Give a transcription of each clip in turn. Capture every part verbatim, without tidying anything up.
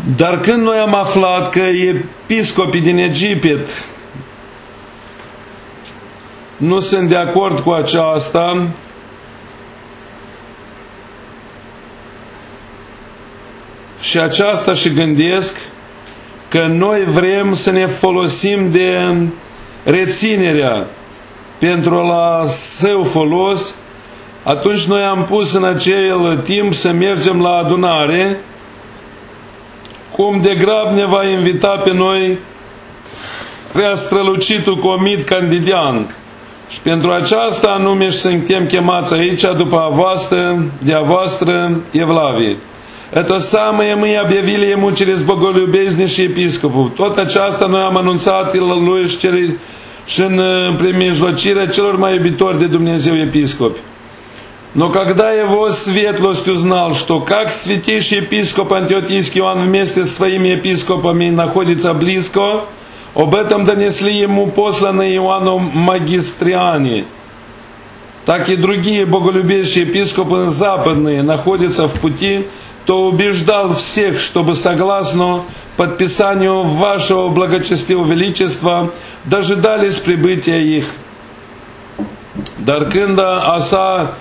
Dar când noi am aflat că episcopii din Egipt nu sunt de acord cu aceasta, și aceasta și gândesc că noi vrem să ne folosim de reținerea pentru la său folos, atunci noi am pus în acel timp să mergem la adunare, cum de grab ne va invita pe noi prea strălucitul comit candidian. Și pentru aceasta anume suntem chemați aici după a voastră, de a voastră Evlavie. Это самое мы объявили ему через боголюбезнейший епископу. Tot aceasta noi am anunțat lui și în primejlocirea celor mai iubitori de Dumnezeu episcopi. Но когда его светлость узнал, что как святейший епископ Антиохийский он вместе с своими епископами находится близко, об этом донесли ему посланные Иоанном магистриане. Так и другие боголюбящие епископы западные находятся в пути, то убеждал всех, чтобы согласно подписанию вашего благочестивого величества дожидались прибытия их. Dar când a sa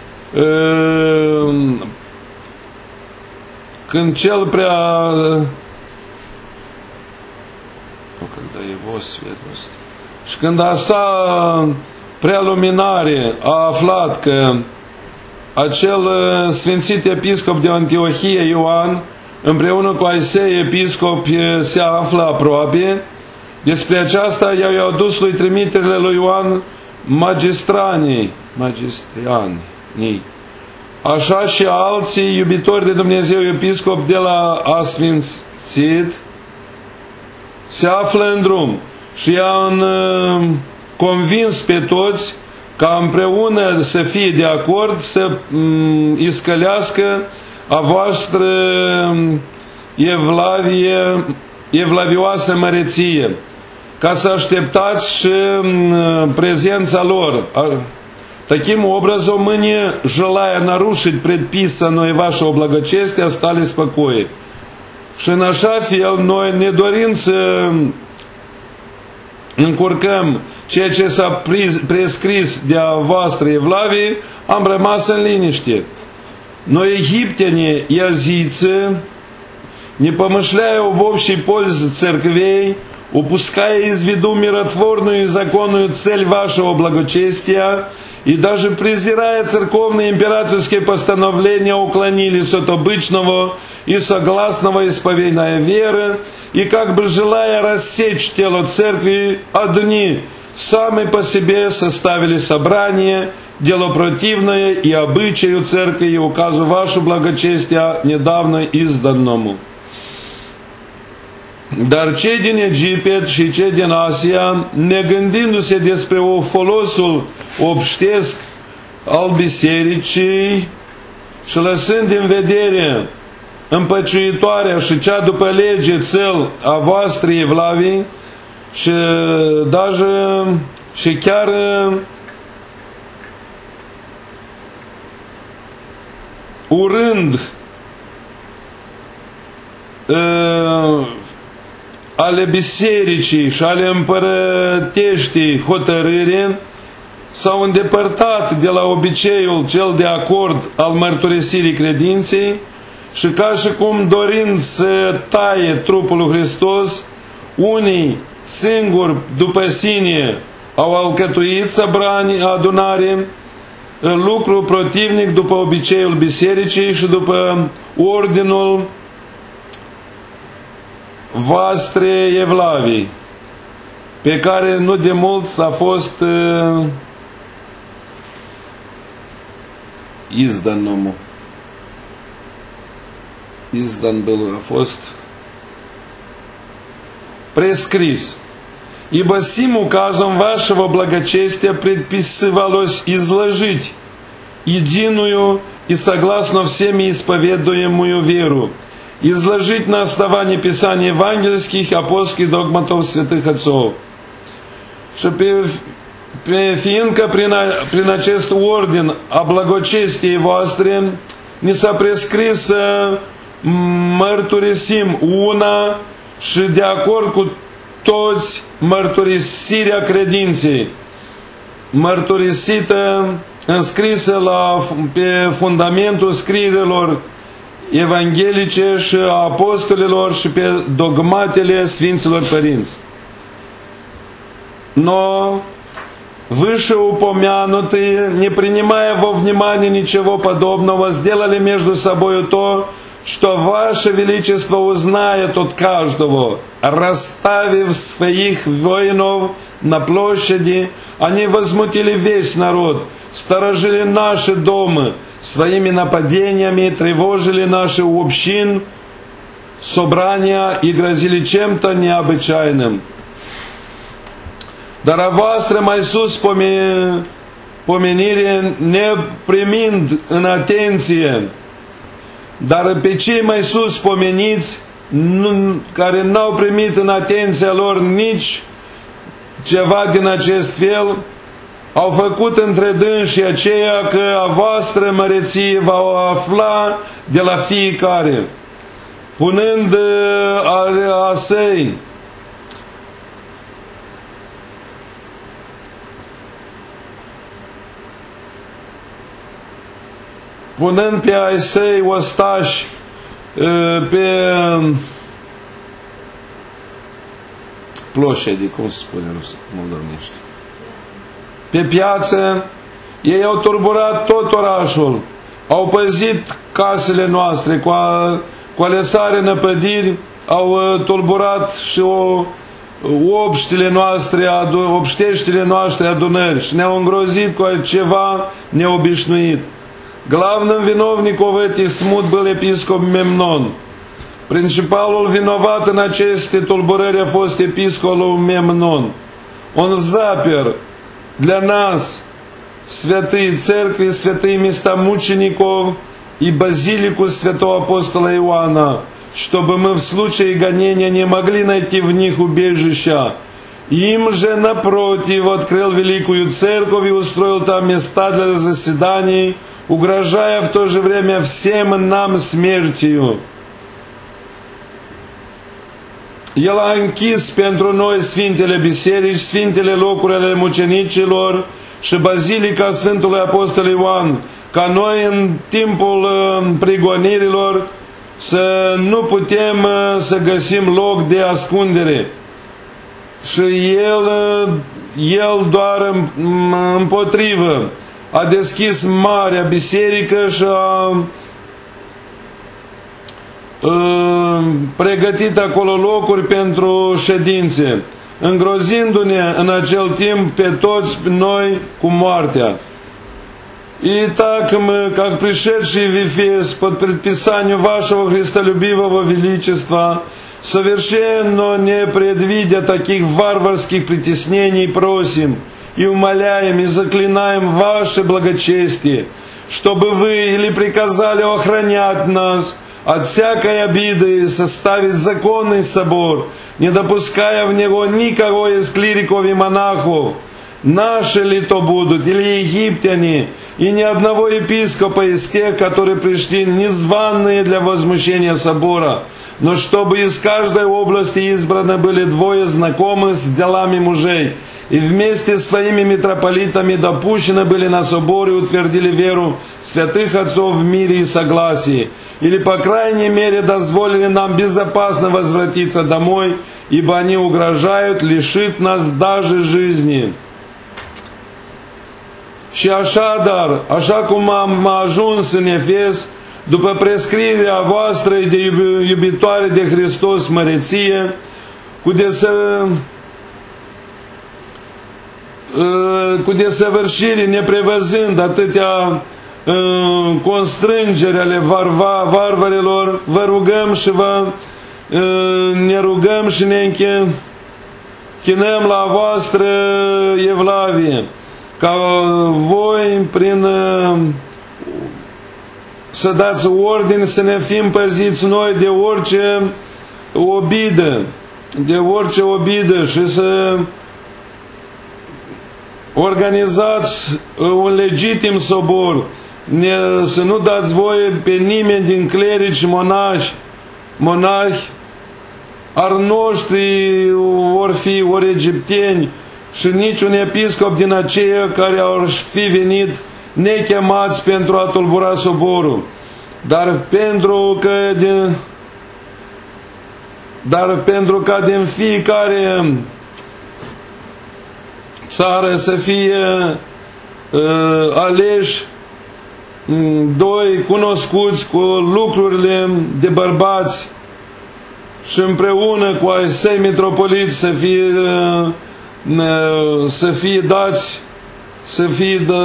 când cel prea когда его светлость și când a sa prea luminare a aflat că acel sfințit episcop de Antiohia Ioan împreună cu ai săi episcopi se află aproape, despre aceasta i-au adus lui trimiterile lui Ioan magistranii magistriani. Așa și alții iubitori de Dumnezeu episcop de la Asfințit se află în drum și i-au convins pe toți ca împreună să fie de acord să iscălească a voastră evlavie, evlavioasă măreție, ca să așteptați și prezența lor. Таким образом, мы не желая нарушить предписанное вашего благочестия, стали спокойны. Și în așa fel, noi ne dorim să încurcăm ceea ce s-a prescris de a voastră evlavie, am rămas în liniște. Но египтяне и азийцы, не помышляя об общей пользе церквей, упуская из виду миротворную и законную цель вашего благочестия, и даже презирая церковные императорские постановления, уклонились от обычного и согласного исповедания веры, и как бы желая рассечь тело церкви, одни сами по себе составили собрание, дело противное и обычаю церкви, и указу вашу благочестия недавно изданному. Dar cei din Egipt și cei din Asia, negândindu-se despre o folosul obștesc al bisericii și lăsând în vedere împăciuitoarea și cea după lege țel a voastră evlavii și, даже, și chiar urând uh, ale bisericii și ale împărăteștii hotărâre, s-au îndepărtat de la obiceiul cel de acord al mărturisirii credinței și ca și cum dorind să taie trupul lui Hristos, unii singuri după sine au alcătuit săbrani adunare, lucru protivnic după obiceiul bisericii și după ordinul voastre evlavii, pe care nu de mult a fost uh, izdan nomul. Izdan был, a fost prescris. Ибо сим указом вашего благочестия предписывалось изложить единую и согласно всеми исповедуемую веру, изложить на основании Писаний евангельских, apostolских dogmatов святых отцов. Și pe, pe fiindcă prin, a, prin acest ordin a благочестиei voastre ni s-a prescris să mărturisim una și de acord cu toți mărturisirea credinței, mărturisită, înscrisă la, pe fundamentul scrierilor evanghelice și a apostolilor și pe dogmatele Sfinților Părinți. Но вышеупомянутые, не принимая во внимание ничего подобного, сделали между собой то, что Ваше Величество узнает от каждого, расставив своих воинов на площади, они возмутили весь народ, сторожили наши дома своими нападениями, тревожили наши общин, собрания и грозили чем-то необычайным. Dar a voastră mai sus pomenire, neprimind în atenție, dar pe cei mai sus pomeniți, care n-au primit în atenția lor nici ceva din acest fel, au făcut între dânsii aceea că a voastră măreție va afla de la fiecare, punând a săi punând pe ai săi ostași pe ploședi, cum se spune moldovenește, pe piață, ei au turburat tot orașul, au păzit casele noastre cu, a, cu alesare năpădiri, au tulburat și o, obștile noastre, obșteștile noastre adunări și ne-au îngrozit cu ceva neobișnuit. Главным виновником этих смут был епископ Мемнон. Principalul vinovat în aceste tulburări a fost episcopul Memnon. Он запер для нас святые церкви, святые места мучеников и базилику святого апостола Иоанна, чтобы мы в случае гонения не могли найти в них убежища. Им же, напротив, открыл великую церковь и устроил там места для заседаний, угрожая в то же время всем нам смертью. El a închis pentru noi Sfintele Biserici, Sfintele locuri ale mucenicilor și Bazilica Sfântului Apostol Ioan, ca noi în timpul prigonirilor să nu putem să găsim loc de ascundere. Și El, el doar împotrivă a deschis marea biserică și a pregătit acolo locuri pentru ședințe, îngrozindu-ne în acel timp pe toți noi cu moartea. И так мы, как пришедшие в Ефес под предписанию вашего христолюбивого величества, совершенно не предвидя таких варварских притеснений, просим и умоляем и заклинаем ваше благочестие, чтобы вы или приказали охранять нас от всякой обиды и составить законный собор, не допуская в него никого из клириков и монахов, наши ли то будут, или египтяне, и ни одного епископа из тех, которые пришли незваные для возмущения собора, но чтобы из каждой области избраны были двое знакомых с делами мужей, и вместе с своими митрополитами допущены были на собор и утвердили веру святых отцов в мире и согласии, или, по крайней мере, дозволили нам безопасно возвратиться домой, ибо они угрожают лишить нас даже жизни. Și așadar, așa cum am ajuns în Efes, după prescrierea voastră de iubitoare de Hristos măreție, cu desă cu desăvârșire, neprevăzând atâtea uh, constrângeri ale varva, varvarilor, vă rugăm și vă uh, ne rugăm și ne închinăm la voastră evlavie, ca voi prin uh, să dați ordine să ne fim păziți noi de orice obidă, de orice obidă și să organizați un legitim sobor, ne, să nu dați voie pe nimeni din clerici și monași, monahi, ar noștri, ori fi, ori egipteni, și niciun episcop din aceia care ar fi venit nechemați pentru a tulbura soborul. Dar pentru că din, dar pentru ca din fiecare țară să fie uh, aleși doi cunoscuți cu lucrurile de bărbați și împreună cu ai săi mitropoliți să fie uh, să fie dați, să fie de,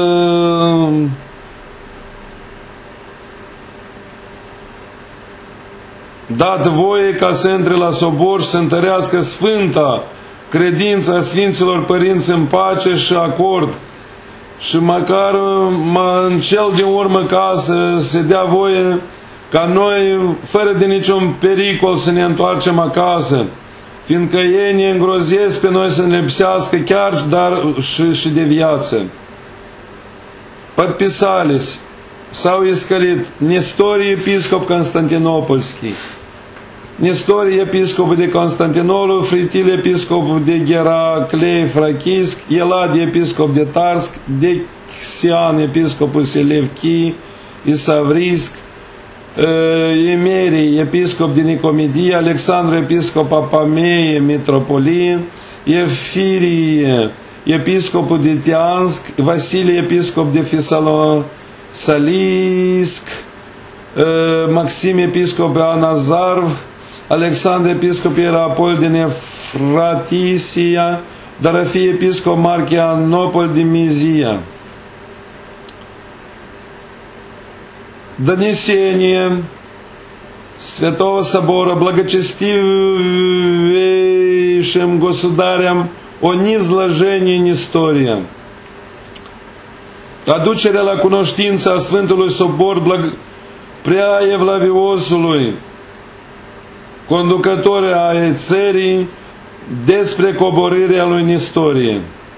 dat voie ca să intre la sobor și să întărească sfânta credința Sfinților Părinți în pace și acord, și măcar în cel din urmă ca să se dea voie ca noi, fără de niciun pericol, să ne întoarcem acasă, fiindcă ei ne îngrozesc pe noi să ne lipsească chiar dar și, și de viață. Подписались sau искалит Nestorий episcop Constantinopolski, Nestorий episcop de Constantinopol, Fritil episcop de Heraclei Frachisk, Elad episcop de Tarsk, Dexian episcopul Selevki и Savrisk, Emerii episcop de Nicomedia, Alexandru episcop Apameie Mitropolie, Efirie episcopul de Tiansk, Vasilie episcop de Fisalosalsk, Maxim episcop de Anazarv, Alexandru episcop Ierapol de Nefratisia, Darafie episcop Marchianopol de Mizia. Донесение Святого Собора благочестивейшим государям о низложении Nesтория. Aducerea la cunoștință a Sfântului Sobor blag... prea evlaviosului, conducător a țării, despre coborârea lui Nestorie.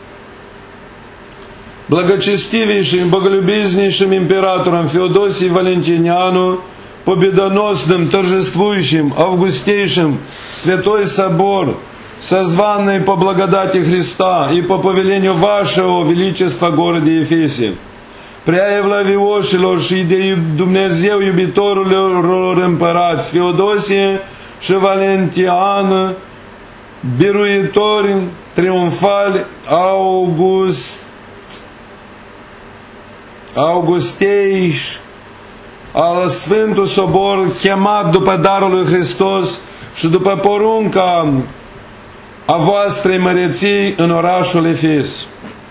Благочестивейшим, боголюбезнейшим императором Феодосий Валентиниану, победоносным, торжествующим, августейшим Святой Собор, созванный по благодати Христа и по повелению вашего Величества городе Ефесе, prea evlavioșilor și de Dumnezeu iubitorilor împărați Feodosie și Valentian, biruitori triumfali, August Augusteiș, al Sfântul Sobor, chemat după darul lui Hristos și după porunca a voastrei măreții în orașul Efes.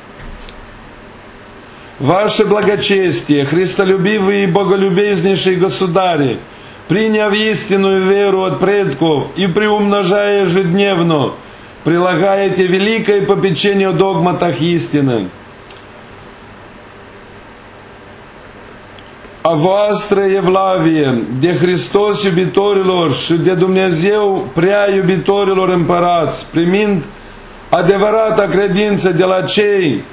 Ваше благочестие, христолюбивые и боголюбезнейшие государи, приняв истинную веру от предков и приумножая ежедневно, прилагаете великое попечение о догматах истины. A voastră evlavie, de Hristos iubitorilor și de Dumnezeu prea iubitorilor împărați, primind adevărata credință de la cei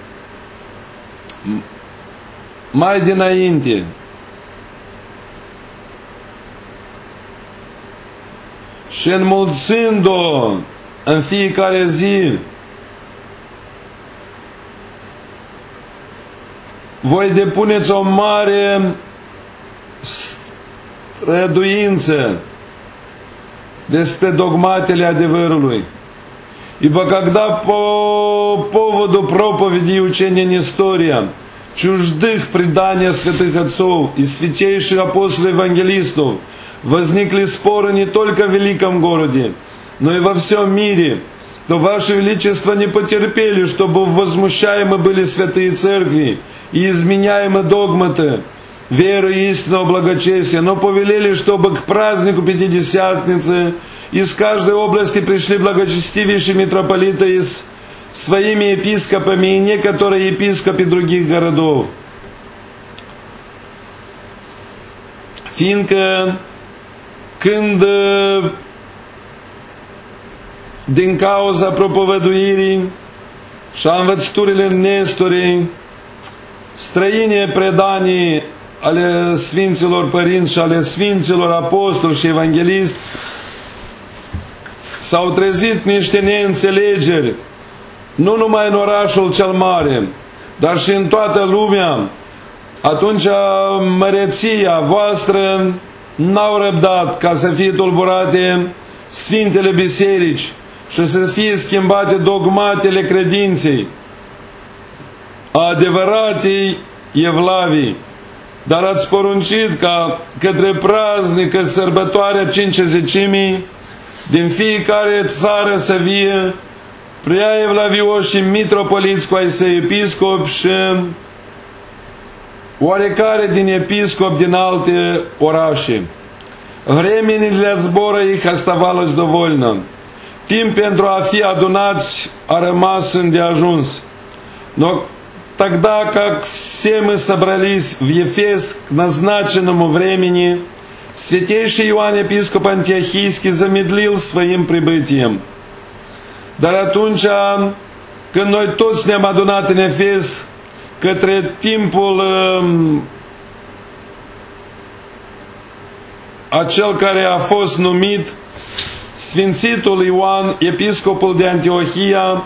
mai dinainte, și înmulțind-o în fiecare zi, voi depuneți o mare străduință despre dogmatele adevărului. Ибо когда по поводу проповеди учения Нестория, чуждых предания святых отцов и святейших апостолов-евангелистов, возникли споры не только в великом городе, но и во всем мире, то Ваше Величество не потерпели, чтобы возмущаемы были святые церкви и изменяемы догматы веры и истинного благочестия, но повелели, чтобы к празднику Пятидесятницы из каждой области пришли благочестивейшие митрополиты с своими епископами и некоторые епископы других городов. Fiindcă când din cauza propovăduirii și a învățăturile Nestorii, străine predanii ale Sfinților Părinți și ale Sfinților Apostoli și Evangeliști, s-au trezit niște neînțelegeri, nu numai în orașul cel mare, dar și în toată lumea. Atunci măreția voastră n-au răbdat ca să fie tulburate Sfintele Biserici și să fie schimbate dogmatele credinței, adevăratei evlavii, dar ați poruncit ca către praznică sărbătoarea Cincizecimii din fiecare țară să vie prea evlavioși și mitropoliți cu ai săi episcopi și oarecare din episcop din alte orașe. Времени для сбора их оставалось довольно. Timp pentru a fi adunați a rămas îndeajuns. Но тогда как все мы собрались в Ефес к назначенному времени, святейший Иоанн епископ Антиохийский замедлил своим прибытием. Dar atunci când noi toți ne-am adunat în Efes către timpul um, acel care a fost numit, Sfințitul Ioan, episcopul de Antiohia,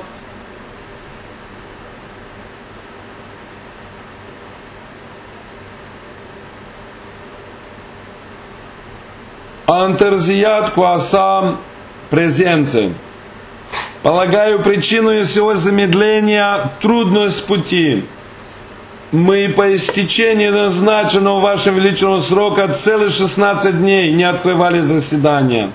a întârziat cu a sa prezență. Полагаю, причиной всего замедления трудность пути. Мы по истечении назначенного Вашим Величеством срока целых шестнадцать дней не открывали заседания.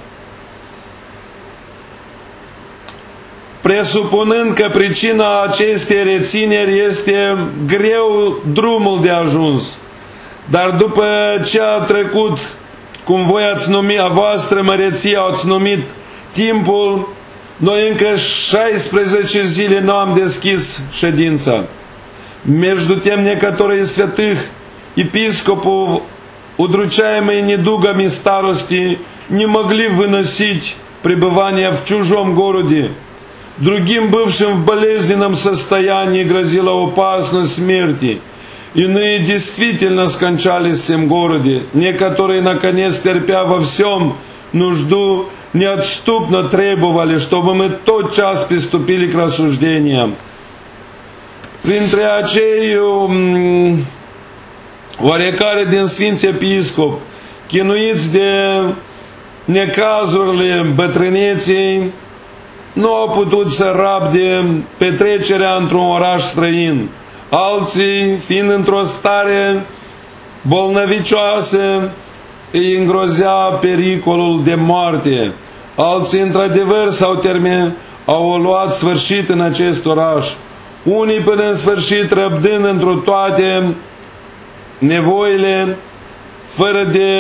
Presupunând că pricina acestei rețineri este greu drumul de ajuns, dar după ce a trecut, cum voi ați numit, a voastră măreție ați numit timpul, noi încă șaisprezece zile nu am deschis ședința. Между тем некоторые из святых епископов, удручаемые недугами старости, не могли выносить пребывание в чужом городе. Другим, бывшим в болезненном состоянии, грозила опасность смерти. Иные действительно скончались в всем городе. Некоторые, наконец, терпя во всем нужду, неотступно требовали, чтобы мы тотчас приступили к рассуждениям. Printre acei um, oarecare din Sfinți Episcop, chinuiți de necazurile bătrâneței, nu au putut să rabde petrecerea într-un oraș străin. Alții, fiind într-o stare bolnăvicioasă, îi îngrozea pericolul de moarte. Alții, într-adevăr, s-au terminat, au luat sfârșit în acest oraș. Unii până în sfârșit răbdând într-o toate nevoile, fără de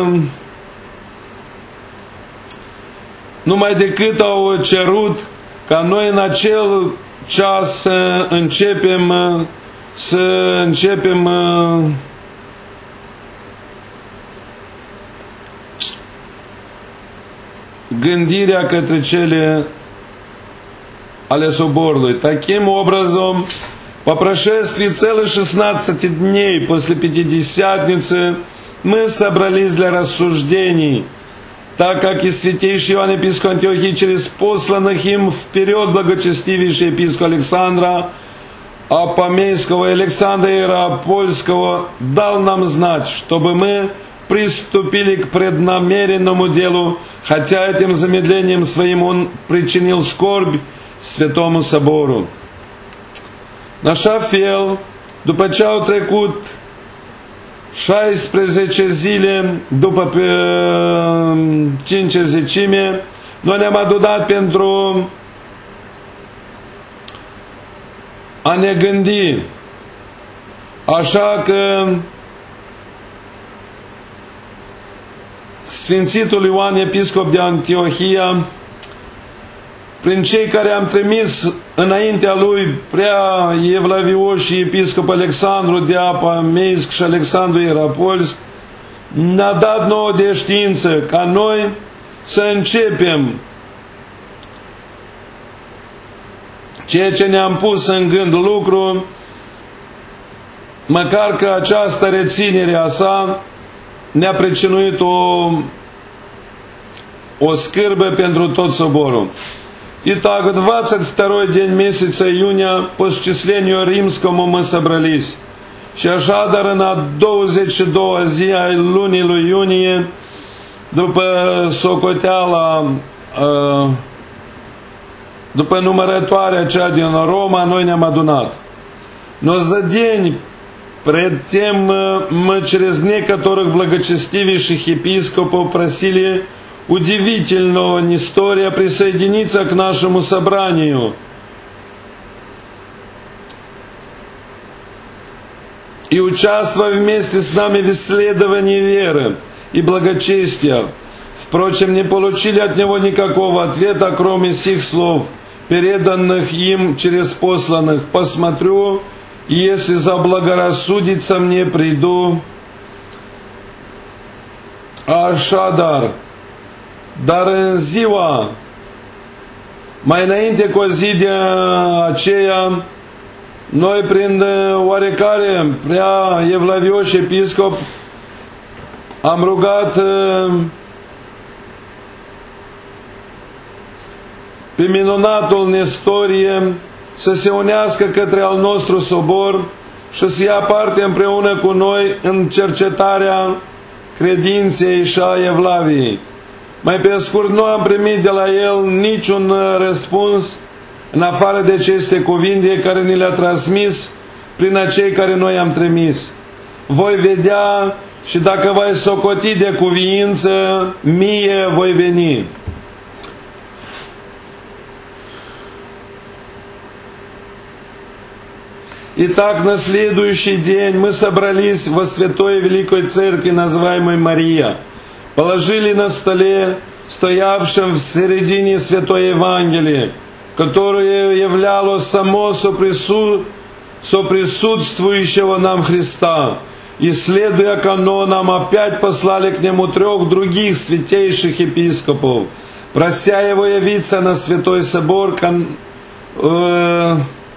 numai decât au cerut ca noi în acel ceas să începem să începem gândirea către cele ale соборului. Таким образом, по прошествии целых шестнадцати дней после Пятидесятницы мы собрались для рассуждений, так как и святейший Иоанн епископ Антиохии через посланных им вперед благочестивейший епископ Александра Апомейского и Александра Яропольского дал нам знать, чтобы мы приступили к преднамеренному делу, хотя этим замедлением своим он причинил скорбь Святому Собору. În așa fel, după ce au trecut șaisprezece zile după pe Cincizecime, noi ne-am adunat pentru a ne gândi. Așa că Sfințitul Ioan, episcop de Antiohia, prin cei care am trimis înaintea lui prea evlavioși și episcop Alexandru de Apameisk și Alexandru Ierapolsk, ne-a dat nouă de știință ca noi să începem ceea ce ne-am pus în gând lucru măcar că această reținere a sa ne-a pricinuit o, o scârbă pentru tot soborul. Итак, двадцать второй день месяца июня по счислению римскому мы собрались. Și așadar în a douăzeci și doua zi a lunii lui iunie, după socoteala, după numărătoarea cea din Roma, noi ne-am adunat. Но за день пред тем мы через некоторых благочестивейших епископов просили удивительного Нестория присоединиться к нашему собранию и участвовать вместе с нами в исследовании веры и благочестия. Впрочем, не получили от него никакого ответа, кроме сих слов, переданных им через посланных. Посмотрю, и если заблагорассудится мне, приду. Așadar, dar în ziua, mai înainte cu o zi de aceea, noi prin oarecare prea evlavioși episcop am rugat pe minunatul Nestorie să se unească către al nostru sobor și să ia parte împreună cu noi în cercetarea credinței și a evlaviei. Mai pe scurt, nu am primit de la el niciun răspuns în afară de aceste cuvinte care ni le-a transmis prin acei care noi am trimis. Voi vedea și dacă voi socoti de cuviință, mie voi veni. Итак, на следующий день мы собрались во Святой Великой Церкви, называемой Мария. Положили на столе, стоявшем в середине Святой Евангелие, которое являло само сопрису... соприсутствующего нам Христа. И, следуя канонам, опять послали к нему трех других святейших епископов, прося его явиться на Святой Собор кон... э...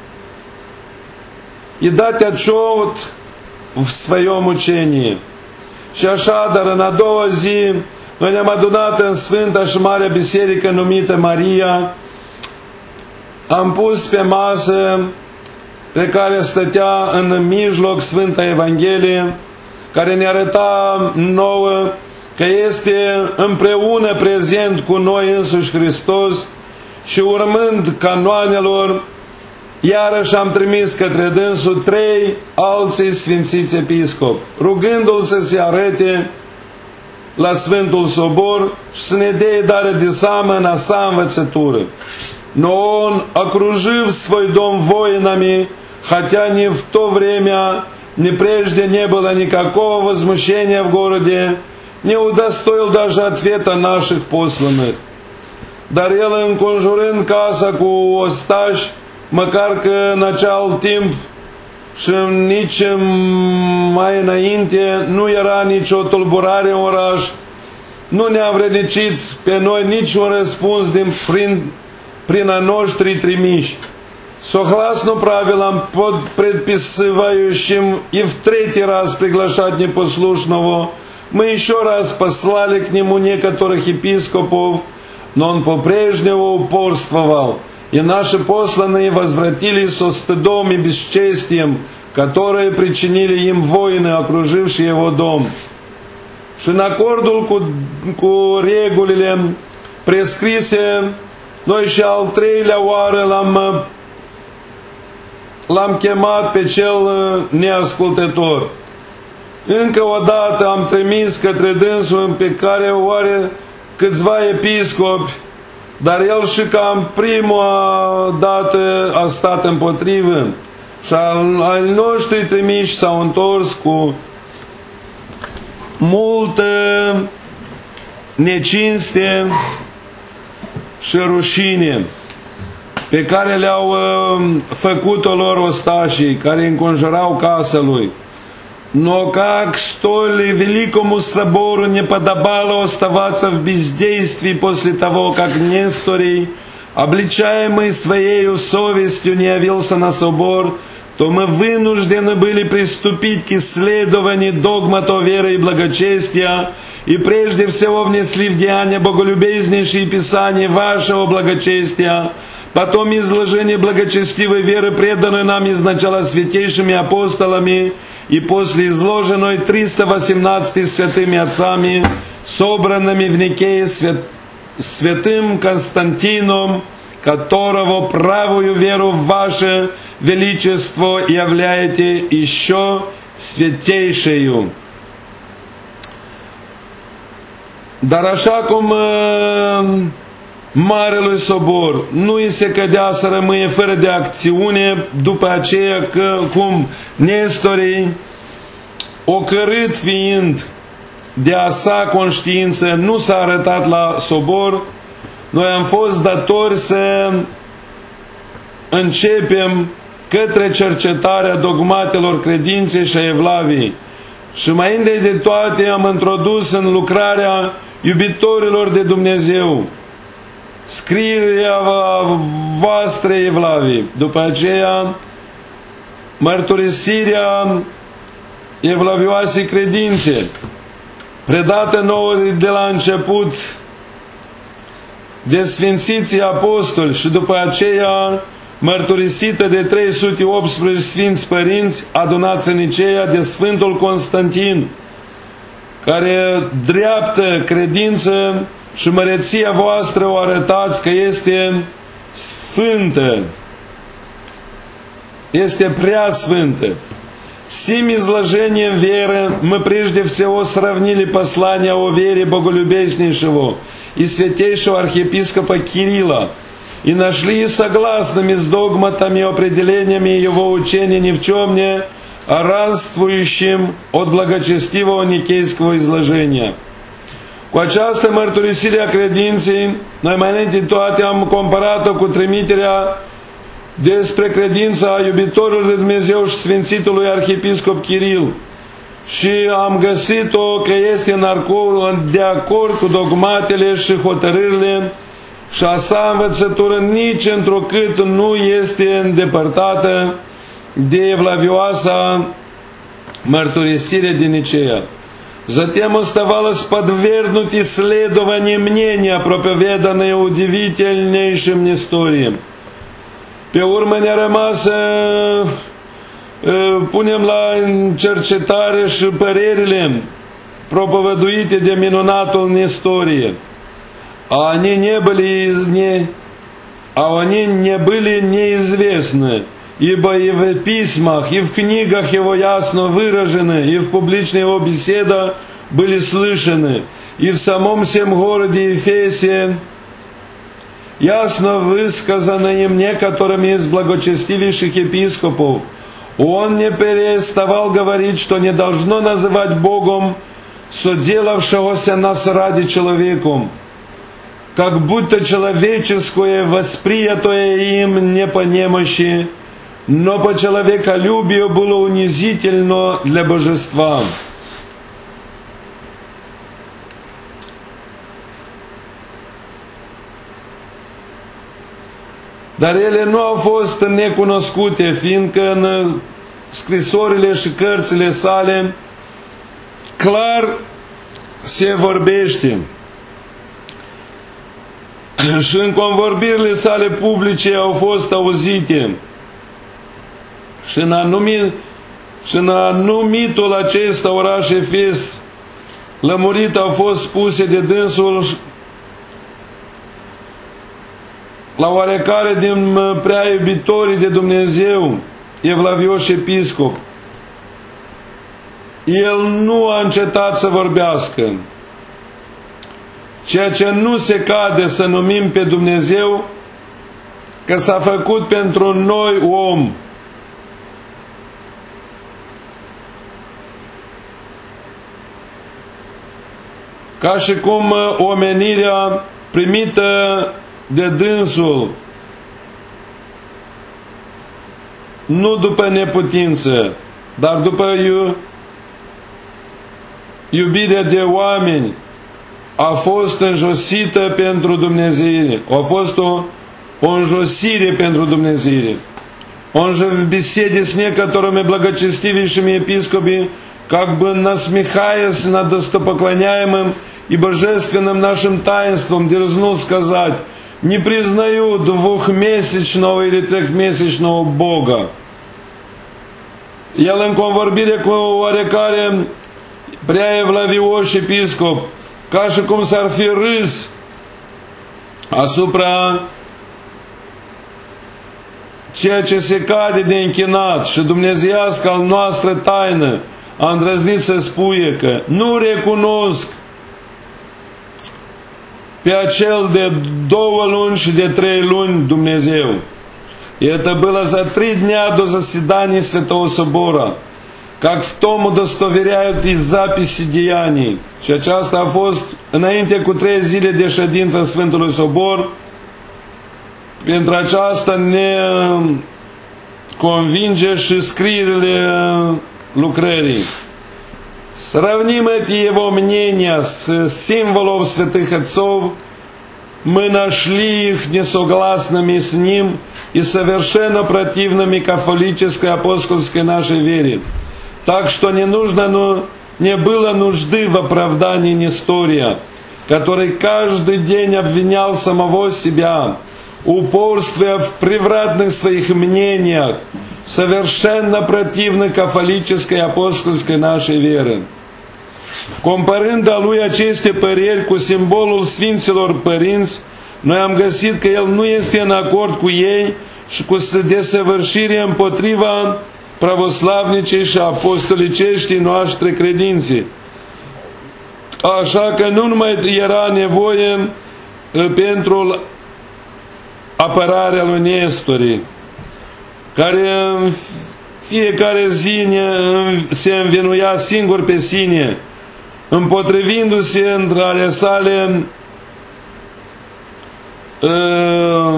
и dать отчет в своем учении. Și așadar, în a doua zi, noi ne-am adunat în Sfânta și Marea Biserică numită Maria, am pus pe masă, pe care stătea în mijloc Sfânta Evanghelie, care ne arăta nouă că este împreună prezent cu noi însuși Hristos și urmând canoanelor, iarăși am trimis către dânsul trei alții sfințiți episcopi, rugându-l să se arăte la Sfântul Sobor și să ne dea dare de seamă на sa învățătură. Но он, окружив свой дом воинами, хотя ни в то время, ни прежде не было никакого возмущения в городе, не удостоил даже ответа наших посланных. Dar el, înconjurând casa cu ostași, măcar că în acel timp și nici mai înainte nu era nicio tulburare în oraș, nu ne-a învrednicit pe noi niciun răspuns din, prin, prin a noștri trimiși. Согласно правилам, предписывающим и в третий раз приглашать непослушного, мы еще раз послали к нему некоторых епископов, но он по-прежнему упорствовал, и наши посланные возвратились со стыдом и бесчестием, которые причинили им воины, окружившие его дом. Și în acordul cu, cu regulile prescrise, noi și al treilea oară l-am l-am chemat pe cel neascultător. Încă o dată am trimis către dânsul pe care oare câțiva episcopi, dar el și cam prima dată a stat împotrivă. Și al, al noștri trimiși s-au întors cu multă necinste și rușine pe care le-au uh, făcut-o lor ostașii, care înconjurau casa lui. Но как столь великому собору не подобало оставаться в бездействии после того, как Несторий, обличаемый своею совестью, не явился на собор, то мы вынуждены были приступить к исследованию догматов веры и благочестия, и прежде всего внесли в деяния боголюбезнейшие писания вашего благочестия, потом изложение благочестивой веры, преданной нам изначала святейшими апостолами, и после изложенной триста восемнадцати святыми отцами, собранными в Никее свят... святым Константином, которого правую веру в ваше величество являете еще святейшею. Dar așa cum uh, Marelui Sobor nu îi se cădea să rămâie fără de acțiune, după aceea că, cum nestorii, ocărât fiind de a sa conștiință, nu s-a arătat la Sobor, noi am fost datori să începem către cercetarea dogmatelor credinței și a evlaviei. Și mai întâi de toate am introdus în lucrarea iubitorilor de Dumnezeu scrierea voastră evlavii, după aceea mărturisirea evlavioasei credințe, predată nouă de la început de Sfințiții Apostoli și după aceea mărturisită de trei sute optsprezece Sfinți Părinți adunați în Niceea de Sfântul Constantin, care dreaptă credință și măreția voastră o arătați că este sfântă, este prea сфântă. Сим изложением веры мы прежде всего сравнили послание о вере боголюбезнейшего и святейшего архиепископа Кирилла и нашли согласными с догматами и определениями его учения ни в чем не равенствующим от благочестивого никейского изложения. Cu această mărturisire a credinței, noi mai înainte toate am comparat-o cu trimiterea despre credința iubitorilor de Dumnezeu și Sfințitului Arhiepiscop Kiril și am găsit-o că este în de acord cu dogmatele și hotărârile și a sa învățătură nici întrucât nu este îndepărtată de evlavioasa мărturisire din Nicea. Затем оставалось подвергнуть исследованию мнения, проповеданные удивительнейшим Несторием. Pe urmă ne-a rămas să punem la cercetare și părerile propovăduite de minunatul Nestorie. Они не были, не, а они не были неизвестны, ибо и в письмах, и в книгах его ясно выражены, и в публичной его беседах были слышаны, и в самом всем городе Ефесе ясно высказано им некоторыми из благочестивейших епископов. Он не переставал говорить, что не должно называть Богом соделавшегося нас ради человеком, как будто человеческое, восприятое им не по немощи, но по человеколюбию было унизительно для божества. Dar ele nu au fost necunoscute, fiindcă în scrisorile și cărțile sale clar se vorbește. Și în convorbirile sale publice au fost auzite. Și în, anumit, și în anumitul acesta oraș Efes lămurit au fost spuse de dânsul la oarecare din prea iubitorii de Dumnezeu, evlavioș episcop. El nu a încetat să vorbească. Ceea ce nu se cade să numim pe Dumnezeu că s-a făcut pentru noi om. Ca și cum omenirea primită de dânsul nu după neputință, dar după iubirea de oameni, a fost înjosită pentru Dumnezeire. A fost o, o înjosire pentru Dumnezeire. Он же в беседе с некоторыми благочестивейшими епископами, как бы насмехаясь над достопоклоняемым и божественным нашим таинством, дерзнул сказать: «Не признаю двухмесячного или трехмесячного Бога». El în convorbire cu oarecare prea evlavioși episcop, ca și cum s-ar fi râs asupra ceea ce se cade de închinat și dumnezeiască al noastră taină, a îndrăznit să spuie că nu recunosc pe acel de două luni și de trei luni Dumnezeu. Это было за три дня до заседания Святого Собора, как в том удостоверяют из записи деяний. Și aceasta a fost înainte cu trei zile de ședința Sfântului Sobor. Pentru aceasta ne convinge și scrierile lucrării. Сравним эти его мнения с символов святых отцов, мы нашли их несогласными с ним и совершенно противными католической апостольской нашей вере. Так что не нужно, но не было нужды в оправдании Нестория, который каждый день обвинял самого себя, упорствуя в превратных своих мнениях, совершенно противной католической apostolской нашей веры. Comparând a lui aceste păreri cu simbolul Sfinților Părinți, noi am găsit că el nu este în acord cu ei și cu desăvârșire împotriva pravoslavnicei și apostoliceștii noastre credințe. Așa că nu numai era nevoie pentru apărarea lui Nestori, care în fiecare zi se învinuia singur pe sine, împotrivindu-se între ale sale uh,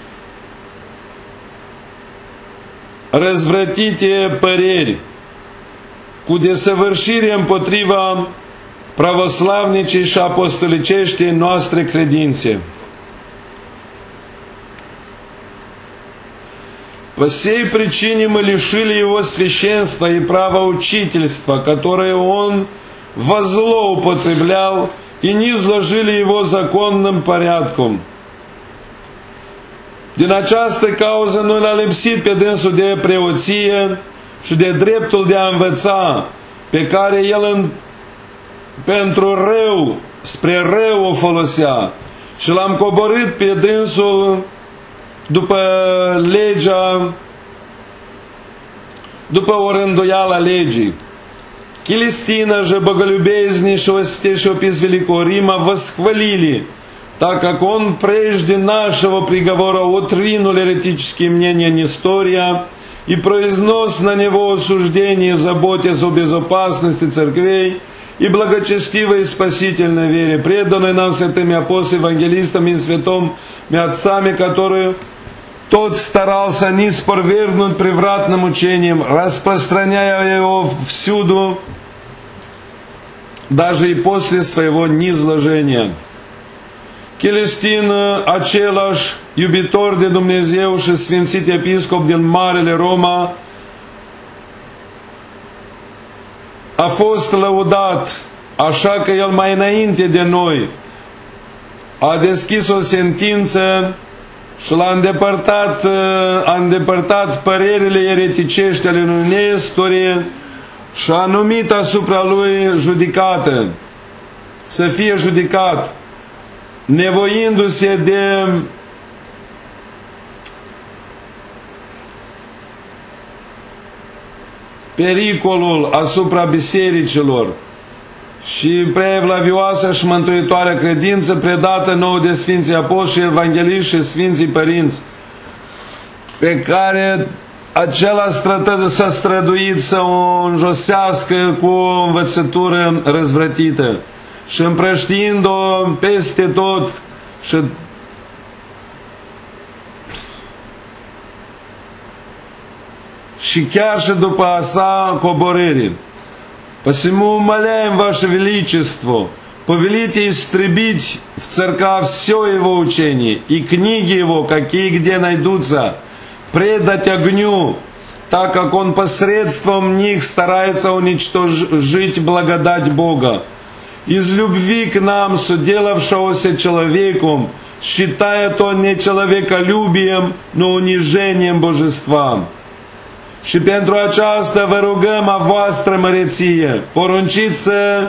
răzvrătite păreri, cu desăvârșire împotriva pravoslavnicii și apostoliceștii noastre credințe. По сей причине мы лишили его священства и права учительства, которое он во зло употреблял, и не изложили его законным порядком. Din această cauză noi l-a lipsit pe dânsul de preoție și de dreptul de a învăța, pe care el în, pentru rău, spre rău o folosea, și l-am coborât pe dânsul după legea, după o rânduială a legii. Келестина же, боголюбезнейшего святейшего пис Великого Рима, восхвалили, так как он прежде нашего приговора отринул еретические мнения Нестория и произнес на него осуждение, заботясь о безопасности церквей и благочестивой и спасительной вере, преданной нам святыми апостолами, евангелистами и святыми отцами, которые тот старался не спровергнуть превратным учением, распространяя его всюду, даже и после своего низложения. Celestin, același iubitor de Dumnezeu și sfințit episcop din Marele Roma, a fost lăudat, așa că el mai înainte de noi a deschis o sentință și l-a îndepărtat, a îndepărtat părerile ereticești ale lui Nestorie și a numit asupra lui judecată, să fie judecat, nevoindu-se de pericolul asupra bisericilor și prea evlavioasă și mântuitoare credință predată nouă de Sfinții Apostoli, Evangeliști și Sfinții Părinți, pe care acela s-a străduit să o înjosească cu o învățătură răzvrătită și împrăștiind-o peste tot și și chiar și după a sa coborâre. Посему умоляем Ваше Величество, повелите истребить в церковь все его учение и книги его, какие где найдутся, предать огню, так как он посредством них старается уничтожить благодать Бога. Из любви к нам, соделавшегося человеком, считает он не человеколюбием, но унижением bожества. Și pentru aceasta vă rugăm a voastră măreție, porunciți să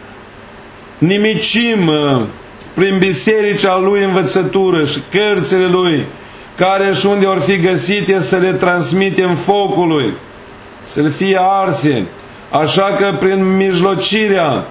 nimicim prin bisericea lui învățătură și cărțile lui, care și unde or fi găsite să le transmitem focului, să le fie arse, așa că prin mijlocirea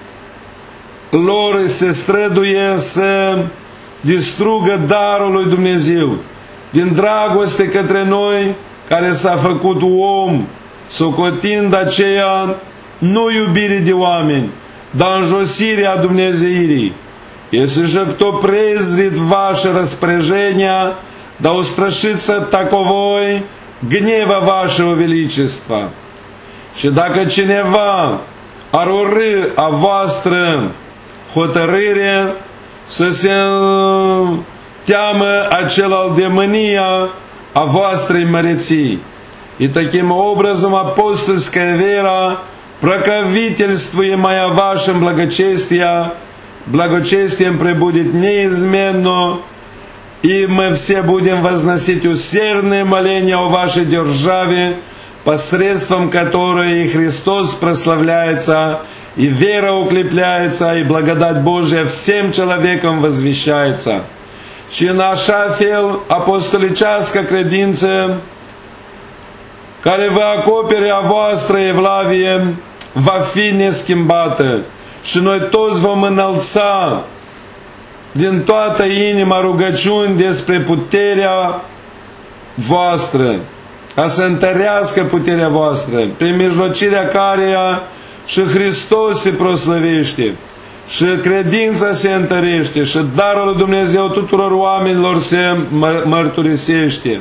lor se străduie să distrugă darul lui Dumnezeu, din dragoste către noi, care s-a făcut om, socotind aceea nu iubire de oameni, dar înjosirea Dumnezeirii. Если же кто презрит ваше распоряжение, да устрашится таковой гнева вашего величества. Și dacă cineva ar urâ a voastră hotărâre, să se teamă acela de mânia a voastrei мăreții. И таким образом апостольская вера, прокавительствуемая вашим благочестием, благочестием пребудет неизменно, и мы все будем возносить усердные моления о вашей державе, посредством которой и Христос прославляется, и вера укрепляется, и благодать Божия всем человекам возвещается. Și în așa fel apostolicească credință, care vă acopere a voastră evlavie, va fi neschimbată. Și noi toți vom înălța din toată inima rugăciuni despre puterea voastră, a să întărească puterea voastră, prin mijlocirea căreia și Hristos se proslăvește, și credința se întărește, și darul lui Dumnezeu tuturor oamenilor se mărturisește.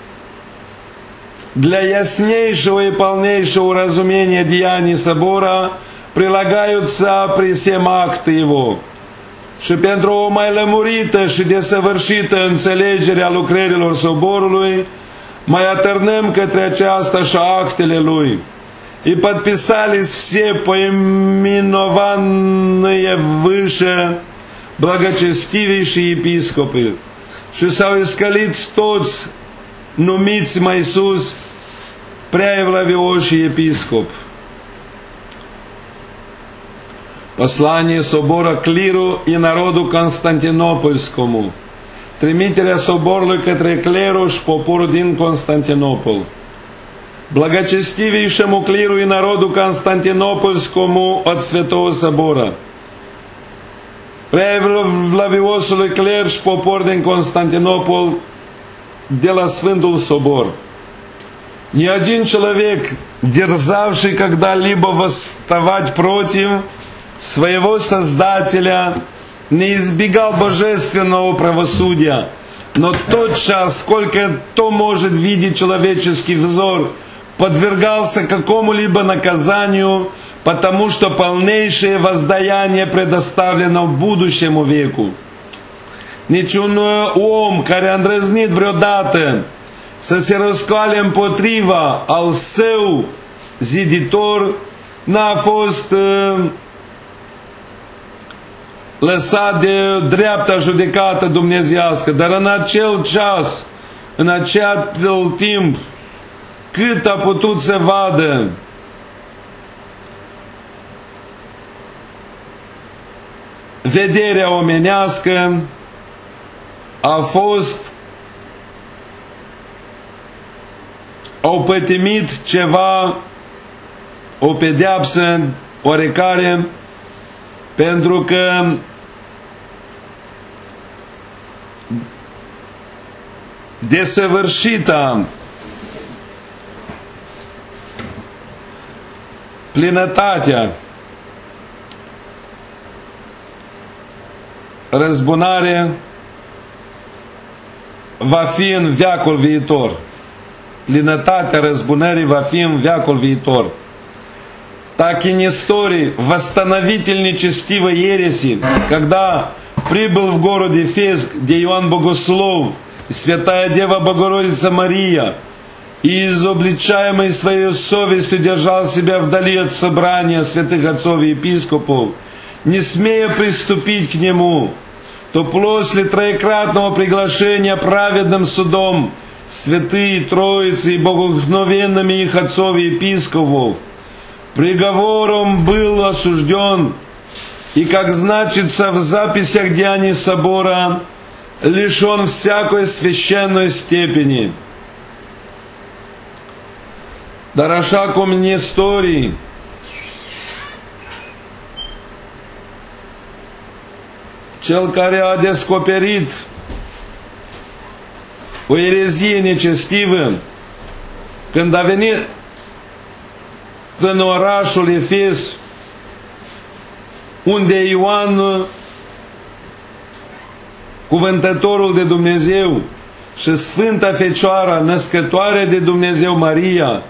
Для яснейшего и полнейшего уразумения деяний собора прилагаются при всем акты его. Și pentru o mai lămurită și desăvârșită înțelegere a lucrărilor soborului, mai atârnăm către aceasta și actele lui. И подписались все поименованные выше благочестивейшие епископы, și s-au iscălit toți numiți mai sus prea evlavioși episcop. Послание собора клиру и народу Константинопольскому. Trimiterea soborului către clerul și poporul din Constantinopol. Благочестивейшему клиру и народу Константинопольскому от Святого Собора. Преевлавиосului cler și popor din Constantinopol de la Sfântul Собор. Ни один человек, дерзавший когда-либо восставать против своего Создателя, не избегал божественного правосудия, но тотчас, сколько то может видеть человеческий взор, подвергался какому-либо наказанию, потому что полнейшее воздаяние предоставлено будущему веку. Niciun om care a îndrăznit vreodată să se răscoale împotriva al său ziditor n-a fost uh, lăsat de dreapta judecată dumnezeiască, dar în acel ceas, în acel timp, cât a putut să vadă vederea omenească, a fost, au pătimit ceva, o pedeapsă oarecare, pentru că desăvârșita plinătatea, răzbunare va fi în veacul viitor. Plinătatea răzbunării va fi în veacul viitor. Так и Несторий, восстановитель нечестивой ереси, когда прибыл в город Эфес, где Иоанн Богослов Святая Дева Богородица Мария, и изобличаемый своей совестью держал себя вдали от собрания святых отцов и епископов, не смея приступить к нему, то после троекратного приглашения праведным судом святые Троицы и богоугновенными их отцов и епископов приговором был осужден, и, как значится в записях деяний собора, лишен всякой священной степени. Dar așa cum în istorii cel care a descoperit o erezie necestivă, când a venit în orașul Efes, unde Ioan, cuvântătorul de Dumnezeu, și Sfânta Fecioară, născătoare de Dumnezeu Maria,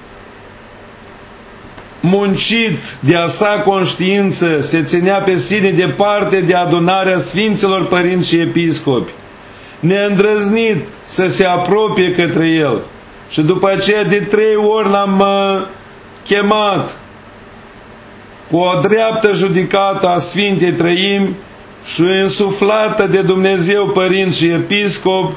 muncit de a sa conștiință, se ținea pe sine departe de adunarea Sfinților Părinți și Episcopi, neîndrăznit să se apropie către el. Și după aceea de trei ori l-am chemat cu o dreaptă judecată a Sfintei Trăimi și însuflată de Dumnezeu Părinți și Episcop,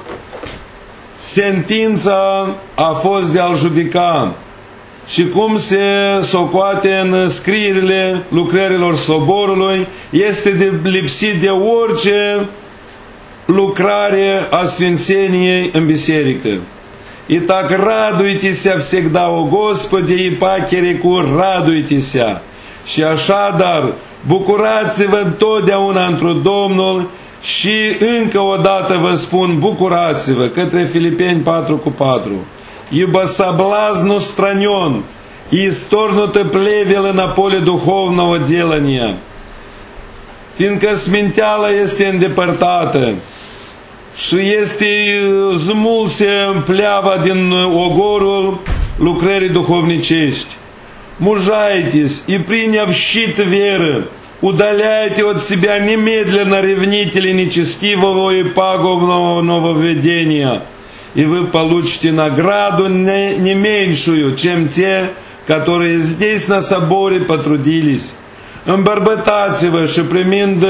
sentința a fost de a-l judeca. Și cum se socoate în scrierile lucrărilor soborului, este de lipsit de orice lucrare a sfințeniei în biserică. Итак, радуйтеся всегда, о Господе, и пакерику радуйтеся. Și așadar, bucurați-vă întotdeauna într-o Domnul, și încă o dată vă spun, bucurați-vă, către Filipeni patru cu patru. Ибо соблазн устранен, и исторгнуты плевелы на поле духовного делания. Fiindcă sminteala este îndepărtată și este smulse pleava din ogorul lucrării duhovnicești. Мужайтесь и, приняв щит веры, удаляйте от себя немедленно ревнителей нечестивого и пагубного нововведения, и вы получите награду не, не меньшую, чем те, которые здесь на соборе потрудились. Îmbărbătați-vă și primind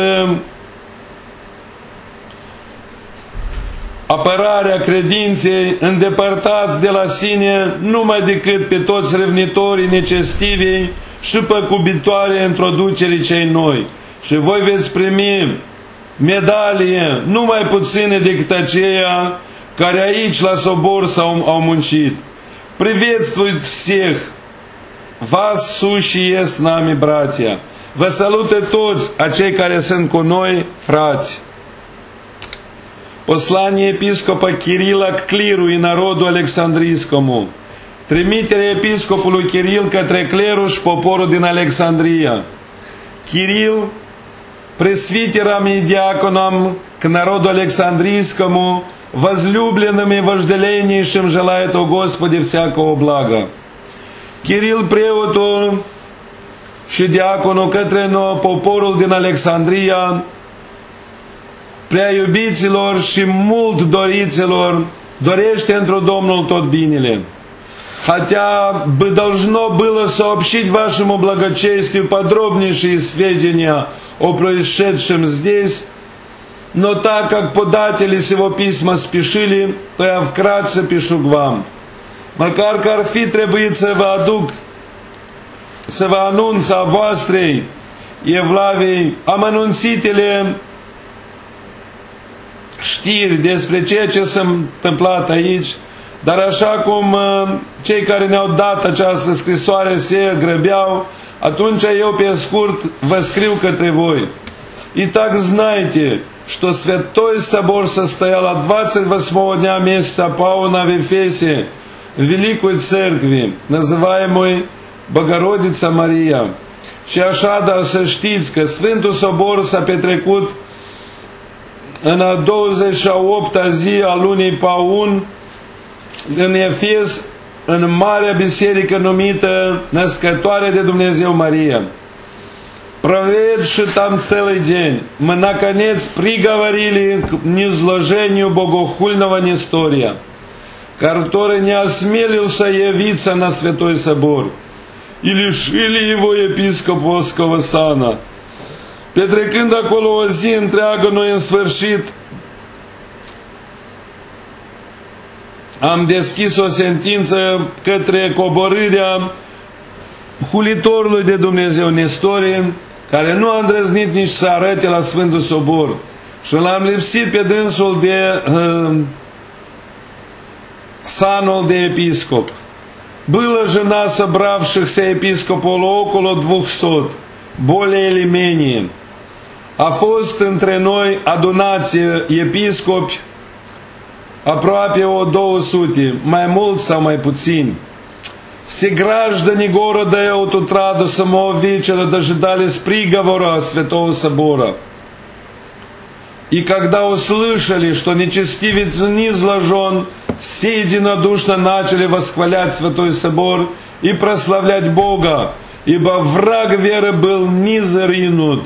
apărarea credinței, îndepărtați de la sine numai decât pe toți revnitorii necestivii și păcubitoare introducerii cei noi. Și voi veți primi medalie numai puține decât aceia care aici la sobor s-au au muncit. Приветствует всех вас, сущие с нами братья. Vă salută toți acei care sunt cu noi, frați. Послание епископа Кирилла к клиру и народу Александрийскому. Trimiterea episcopului Kiril către clerul și poporul din Alexandria. Кирилл, пресвитерам и диаконам к народу Александрийскому, возлюбленным и вожделеннейшим желает о Господе всякого блага. Kiril, preotul și diaconul către poporul din Alexandria, prea iubiților și mult doriților, dorește într-o Domnul tot binele. Хотя бы должно было сообщить вашему благочестию подробнейшие сведения о происшедшем здесь, но так как податели сего письма спешили, то я вкратце пишу к вам. Măcar că ar fi trebuit să vă aduc, să vă anunț a voastrei evlavii amănunțitele știri despre ceea ce s-a întâmplat aici, dar așa cum cei care ne-au dat această scrisoare se grăbeau, atunci eu pe scurt vă scriu către voi. Итак, знайте, что Святой Собор состоял от двадцать восьмого дня месяца Пауна в Ефесе, в Великой Церкви, называемой Bogorodița Maria. Și așadar să știți că Sfântul Sobor s-a petrecut în a douăzeci și opta zi a lunii Paun în Efes, în Marea Biserică numită Născătoare de Dumnezeu Maria. проведши там целый день, мы наконец приговорили к низложению богохульного Нестория, который не осмелился явиться на Святой Собор, и lишили его episcoposcого сана. Petrecând acolo o zi întreagă, noi în sfârșit am deschis o sentință către coborârea hulitorului de Dumnezeu Nestorie, care nu a îndrăznit nici să arate la Sfântul Sobor, și l-am lipsit pe dânsul de uh, санul de episcop. Было же нас, собравшихся епископов, около двухсот, более или менее. A fost între noi adunați episcopi aproape o două sute, mai mult sau mai puțini. Все граждане города и от утра до самого вечера дожидались приговора Святого Собора. И когда услышали, что нечестивец низложен, все единодушно начали восхвалять Святой Собор и прославлять Бога, ибо враг веры был низринут.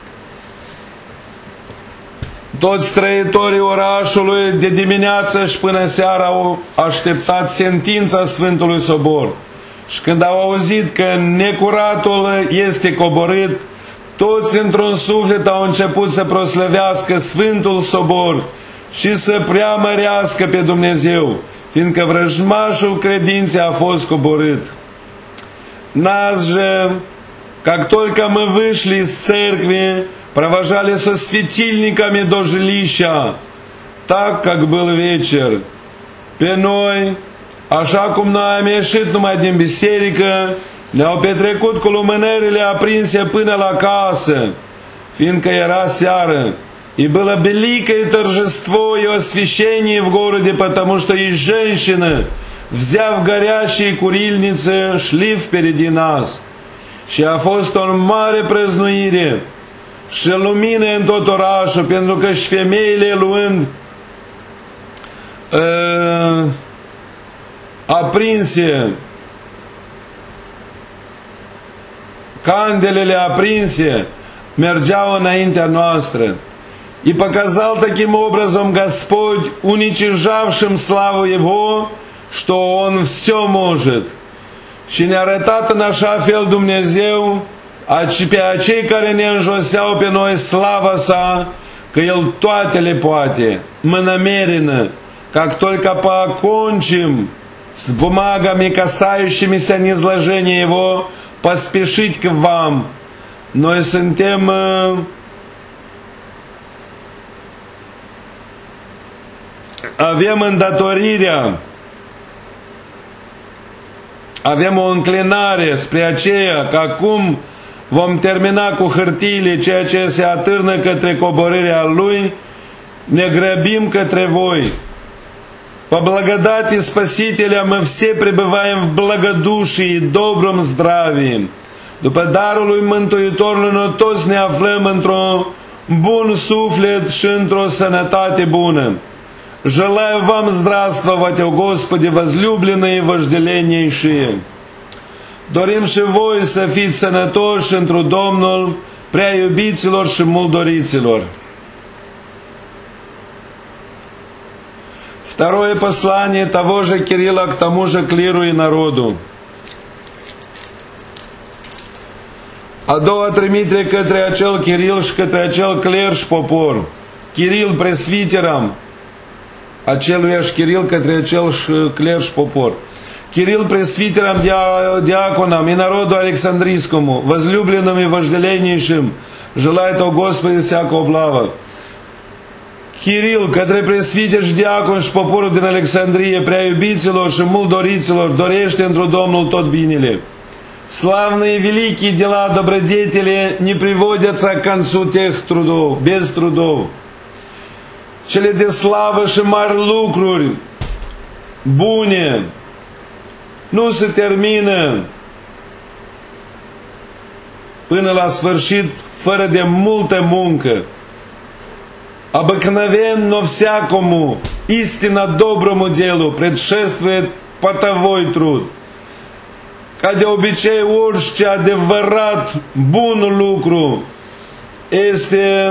Toți trăitorii orașului de dimineață și până seara au așteptat sentința Sfântului Sobor. Și când au auzit că necuratul este coborât, toți într-un suflet au început să proslăvească Sfântul Sobor și să preamărească pe Dumnezeu, fiindcă vrăjmașul credinței a fost coborât. Нас же, как только мы вышли из церкви, провожали со светильниками до жилища, так, как был вечер. Pe noi, așa cum noi am ieșit numai din biserică, ne-au petrecut cu lumânările aprinse până la casă, fiindcă era seară. И было великое торжество и освящение в городе, потому что и женщины, взяв горящие курильницы, шли впереди нас. Și a fost o mare prăznuire și lumină în tot orașul, pentru că și femeile luând uh, aprinse, candelele aprinse, mergeau înaintea noastră. И показал таким образом Господь, уничижавшим славу Его, что Он все может. Și ne-a arătat în așa fel Dumnezeu pe acei care ne înjoseau pe noi slava sa, că El toate le poate. Мы намеренно, как только покончим с бумагами, касающимися низложения Его, поспешить к вам. Noi suntem avem îndatorirea, avem o înclinare spre aceea că acum vom termina cu hârtiile ceea ce se atârnă către coborârea Lui, ne grăbim către voi. По благодати Спасителя мы все пребываем в благодушии и добром здравии. După darul lui Mântuitorului, noi toți ne aflăm într-un bun suflet și într-o sănătate bună. Желаю вам здравствовать, о Господи, возлюбленные и вожделеннейшие. Dorim și voi să fiți sănătoși într-o Domnul, prea iubiților și mult doriților. Второе послание того же Кирилла к тому же клиру и народу. A doua trimitere către acel Chiril și către acel cler și popor. Chiril presviteram, aceluiași Chiril către acel cler și popor. Кирилл пресвитерам диаконам и народу Александрийскому, возлюбленным и вожделеннейшим, желает о Господе всякого блага. Chiril, către presviter și diacon și poporul din Alexandrie, prea iubiților și mult doriților, dorește într-o Domnul tot binele. Славные великие дела добродетели не приводятся к концу тех трудов, без трудов. Cele de slavă și mari lucruri bune nu se termină până la sfârșit fără de multă muncă. Обыкновенно всякому истинно доброму делу предшествует потовой труд. ca de obicei orice adevărat bun lucru este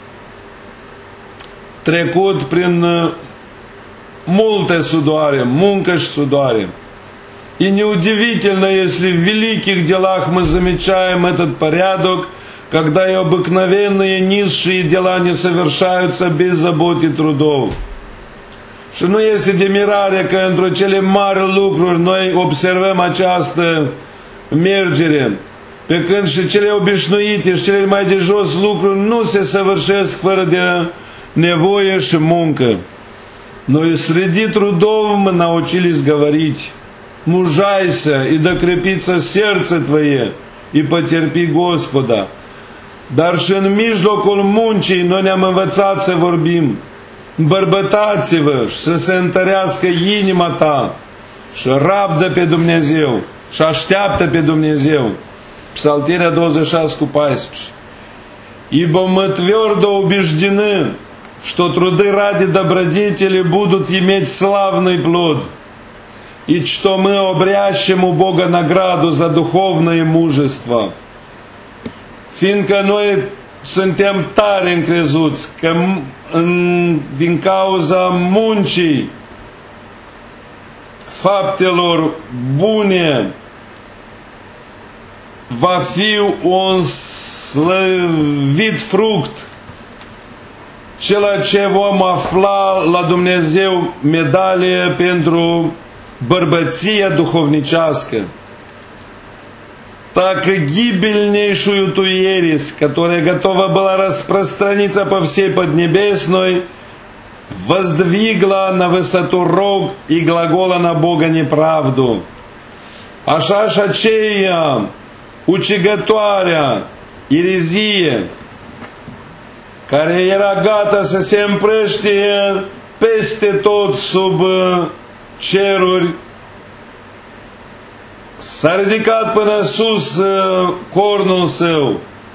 trecut prin multe суdoare, muncă și суdoare. И неудивительно, если в великих делах мы замечаем этот порядок, когда и обыкновенные низшие дела не совершаются без забот и трудов. Și nu este de mirare că într-o cele mari lucruri noi observăm această mergere, pe când și cele obișnuite și cele mai de jos lucruri nu se săvârșesc fără de nevoie și muncă. Но и среди трудов мы научились говорить: мужайся и докрепится сердце твое, и потерпи Господа. Dar și în mijlocul muncii noi ne-am învățat să vorbim: bărbătați-vă și să se întărească inima ta și rabdă pe Dumnezeu și așteaptă pe Dumnezeu. Псалтиря двадцать шесть cu paisprezece. Ибо мы твердо убеждены, что труды ради добродетели будут иметь славный плод, и что мы обрящем у Бога награду за духовное мужество. Fiindcă noi suntem tare încrezuți că în, din cauza muncii, faptelor bune, va fi un slăvit fruct, ceea ce vom afla la Dumnezeu medalie pentru bărbăția duhovnicească. Так и гибельнейшую ту ересь, которая готова была распространиться по всей Поднебесной, воздвигла на высоту рог и глагола на Бога неправду. Așa și aceea ucigătoarea, erezie, care era gata să se împrăștie peste tot sub ceruri, s-a ridicat până sus cornul său,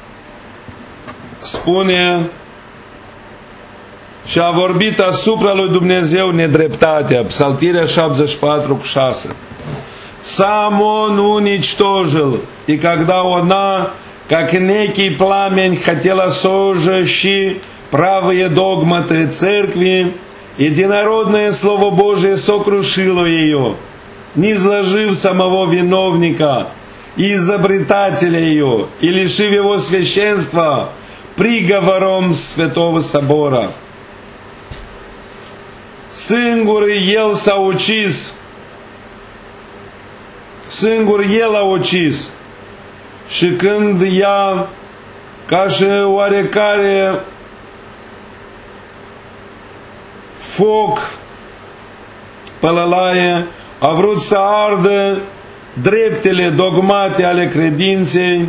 spune, și a vorbit asupra lui Dumnezeu nedreptatea. Псалтиря șaptezeci și patru cu șase. Сам он уничтожил, и когда она, как некий пламень, хотела сожечь правые догматы церкви, единородное Слово Божие сокрушило ее, не изложив самого виновника и изобретателя ее, и лишив его священства приговором Святого Собора. Singur el s-a ucis, singur el a ucis, și când ea, ca și oarecare foc pălălaie, a vrut să ardă dreptele dogmate ale credinței,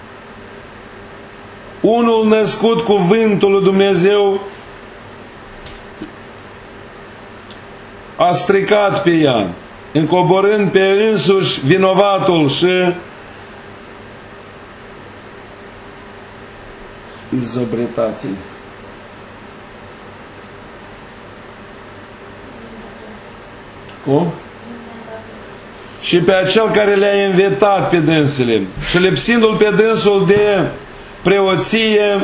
unul născut cuvântul lui Dumnezeu a stricat pe ea, încoborând pe însuși vinovatul și izobretatelul. Cum? Și pe acel care le-a invitat pe dânsele și lipsindu-l pe dânsul de preoție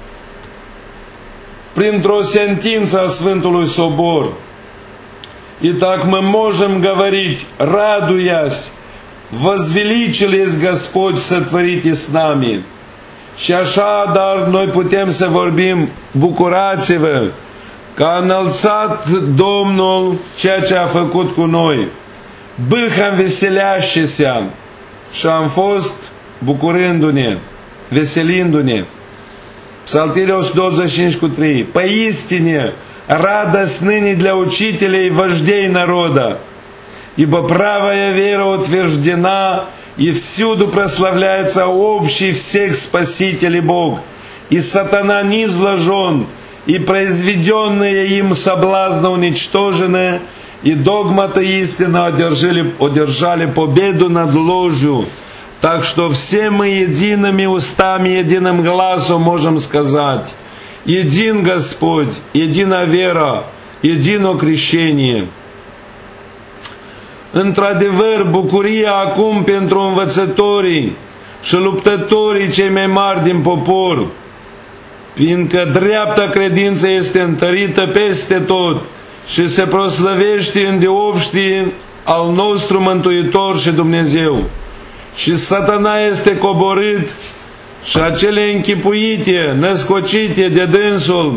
printr-o sentință a Sfântului Sobor. Итак, мы можем говорить, радуясь, возвеличились Господь, сотворите с nami. Și așadar noi putem să vorbim, bucurați-vă că a înălțat Domnul ceea ce a făcut cu noi. Bâham veseleașese și am fost bucurându-ne, veselindu-ne. Psaltirea o sută douăzeci și cinci cu trei. Поистине, радость ныне для учителей и вождей народа, ибо правая вера утверждена, и всюду прославляется общий всех Спаситель и Бог, и сатана низложен, и произведенные им соблазны уничтожены, и догматы истины одержали, одержали победу над ложью. Так что все мы едиными устами, единым глазом можем сказать: един Господь, едина вера, едино крещение. Într-adevăr, bucuria acum pentru învățătorii și luptătorii cei mai mari din popor, fiindcă dreapta credință este întărită peste tot și se proslăvește îndeopștii al nostru Mântuitor și Dumnezeu. Și Satana este coborât și acele închipuite, născocite de dânsul,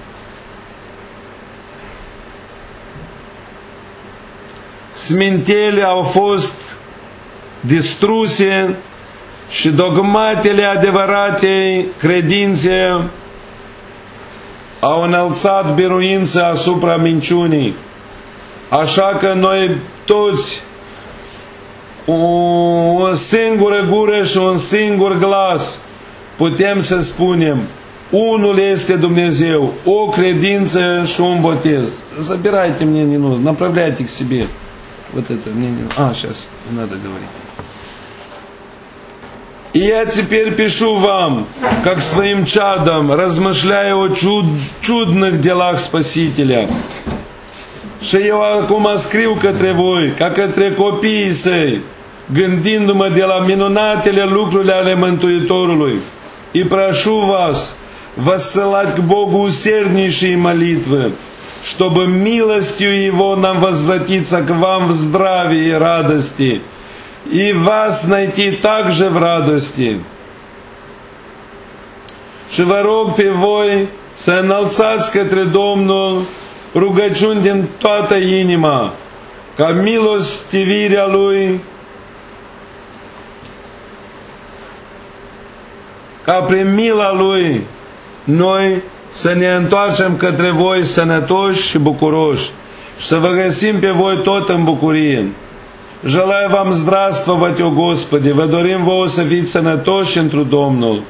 smintele au fost distruse și dogmatele adevăratei credințe au înălțat biruința asupra minciunii. Așa că noi toți, o singură gură și un singur glas, putem să spunem: unul este Dumnezeu, o credință și un botez. Забирайте мне не нужно, направляйте к себе. Вот это мне не... А, сейчас, не надо говорить. И я теперь пишу вам, как своим чадам, размышляя о чуд, чудных делах Spăsителя. Și eu acum scriu către voi, ca către copiii săi, gândindu-mă de la minunatele lucruri ale Mântuitorului. И прошу вас воссылать к Богу усерднейшие молитвы, чтобы милостью Его нам возвратиться к вам в здравии и радости, и вас найти также в радости. Și vă rog pe voi să înălțați către Domnul rugăciuni din toată inima, ca milostivirea Lui, ca prin mila Lui noi să ne întoarcem către voi sănătoși și bucuroși și să vă găsim pe voi tot în bucurie. Желаю вам здравствовать, о Господи, vă dorim vouă să fiți sănătoși întru Domnul.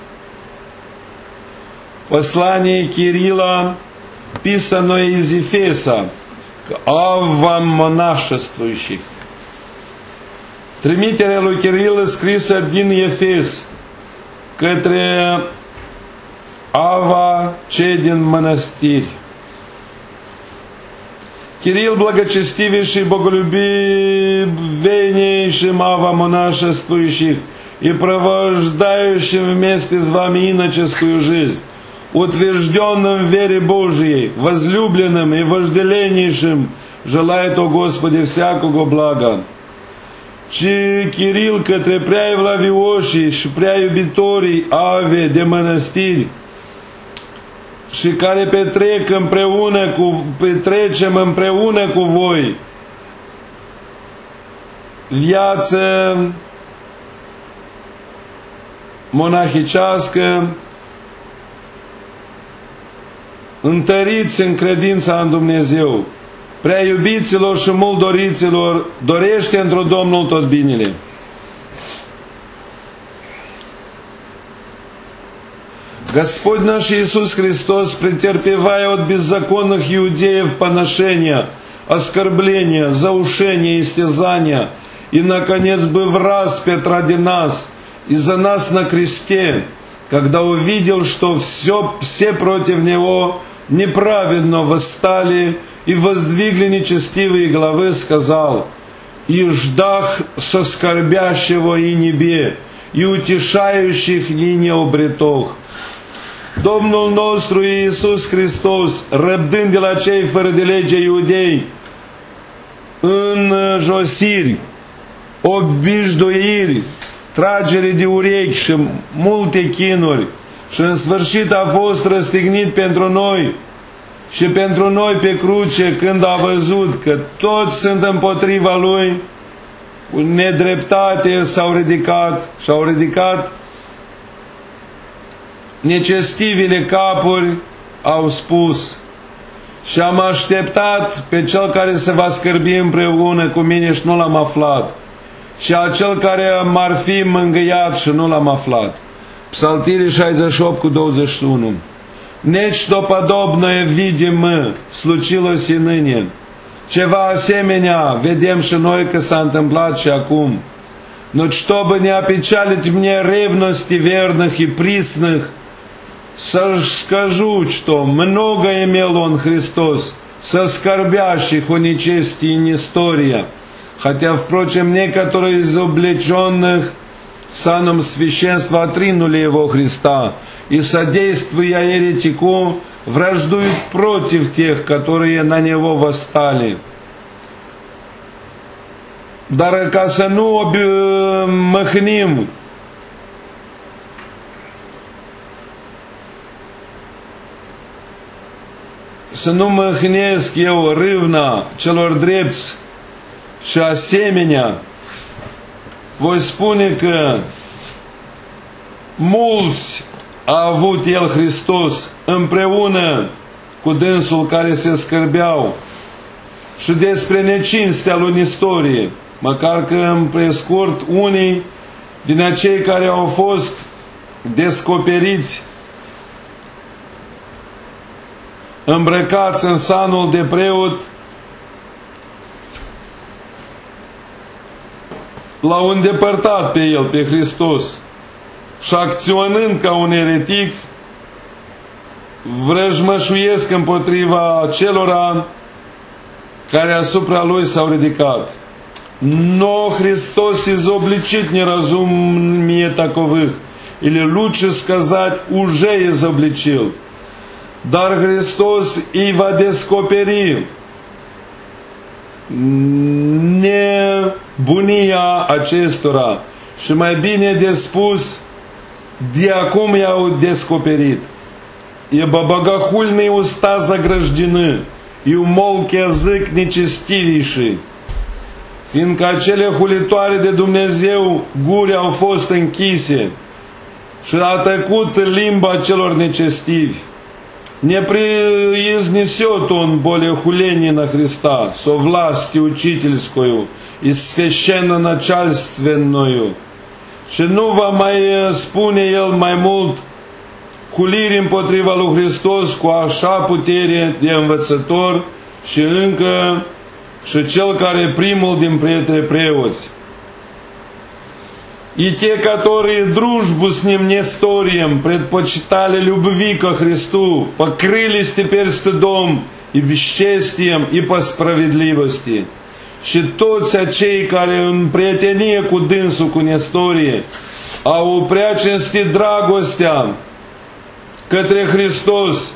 Послание Кирилла, писанное из Ефеса, к авам монашествующих. Trimiterea lui Kiril scrisă din Efes către ава cei din mănăstiri. Кирилл, благочестивейший, боголюбивейнейшим ава монашествующих и провождающим вместе с вами иноческую жизнь, утвержденным в вере Божией, возлюбленным и вожделеннейшим, желает, о Господи, всякого блага. Și Chiril către prea evlavioșii și prea iubitorii ave de mănăstiri și care petrec împreună cu, petrecem împreună cu voi viață monahicească, întăriți în credința în Dumnezeu. Prea iubiților și mult doriților, dorește într-o Domnul tot binele. Господь наш Иисус Христос, претерпевая от беззаконных иудеев поношения, оскорбления, заушения, истязания, и, наконец, быв распят ради нас и за нас на кресте, когда увидел, что все, все против Него неправедно восстали и воздвигли нечестивые главы, сказал: «И ждах соскорбящего и небе, и утешающих и не обретох». Domnul nostru Iisus Hristos, răbdând de la cei fără de lege iudei, în josiri, obijduiri, tragere de urechi și multe chinuri, și în sfârșit a fost răstignit pentru noi și pentru noi pe cruce, când a văzut că toți sunt împotriva Lui, cu nedreptate s-au ridicat și au ridicat necestivile capuri, au spus: și am așteptat pe Cel care se va scârbi împreună cu mine și nu l-am aflat, și acel care m-ar fi mângâiat și nu l-am aflat. Psaltirii șaizeci și opt cu douăzeci și unu. Nечто подобное видим мы, случилось и ныне. Ceva asemenea vedem și noi că s-a întâmplat și acum. Но чтобы не опечалить мне ревности верных и присных, скажу, что много имел он, Христос, со скорбящих о нечестии Нестория, хотя, впрочем, некоторые из облеченных саном священства отринули его Христа и, содействуя еретику, враждуют против тех, которые на него восстали. Dar ca să nu măhnim să nu măhnesc eu râvna celor drepți și asemenea, voi spune că mulți a avut El Hristos împreună cu dânsul care se scârbeau și despre necinstea lui în istorie, măcar că în prescurt unii din acei care au fost descoperiți îmbrăcați în sanul de preot l-au îndepărtat pe el, pe Hristos, și acționând ca un eretic vrăjmășuiesc împotriva celora care asupra lui s-au ridicat. Но Христос изобличит неразумие таковых, или лучше сказать, уже изобличил. Dar Hristos îi va descoperi nebunia acestora și mai bine de spus, de acum i-au descoperit. Ибо богохульные уста заграждены, и умолк язык нечестивейший. Fiindcă acele hulitoare de Dumnezeu guri au fost închise și a tăcut limba celor necestivi. Не произнесет он более хуления на Христа со властью учительскую и священно-начальственную. Și nu va mai spune el mai mult huliri împotriva lui Hristos cu așa putere de învățător și încă și cel care e primul din printre preoți. И те, которые дружбу с ним несторием предпочитали любви ко Христу, покрылись теперь стыдом и бесчестием и по справедливости. Și toți acei care în prietenie cu dânsul, cu Nestorie, au prea cinstit dragostea către Hristos,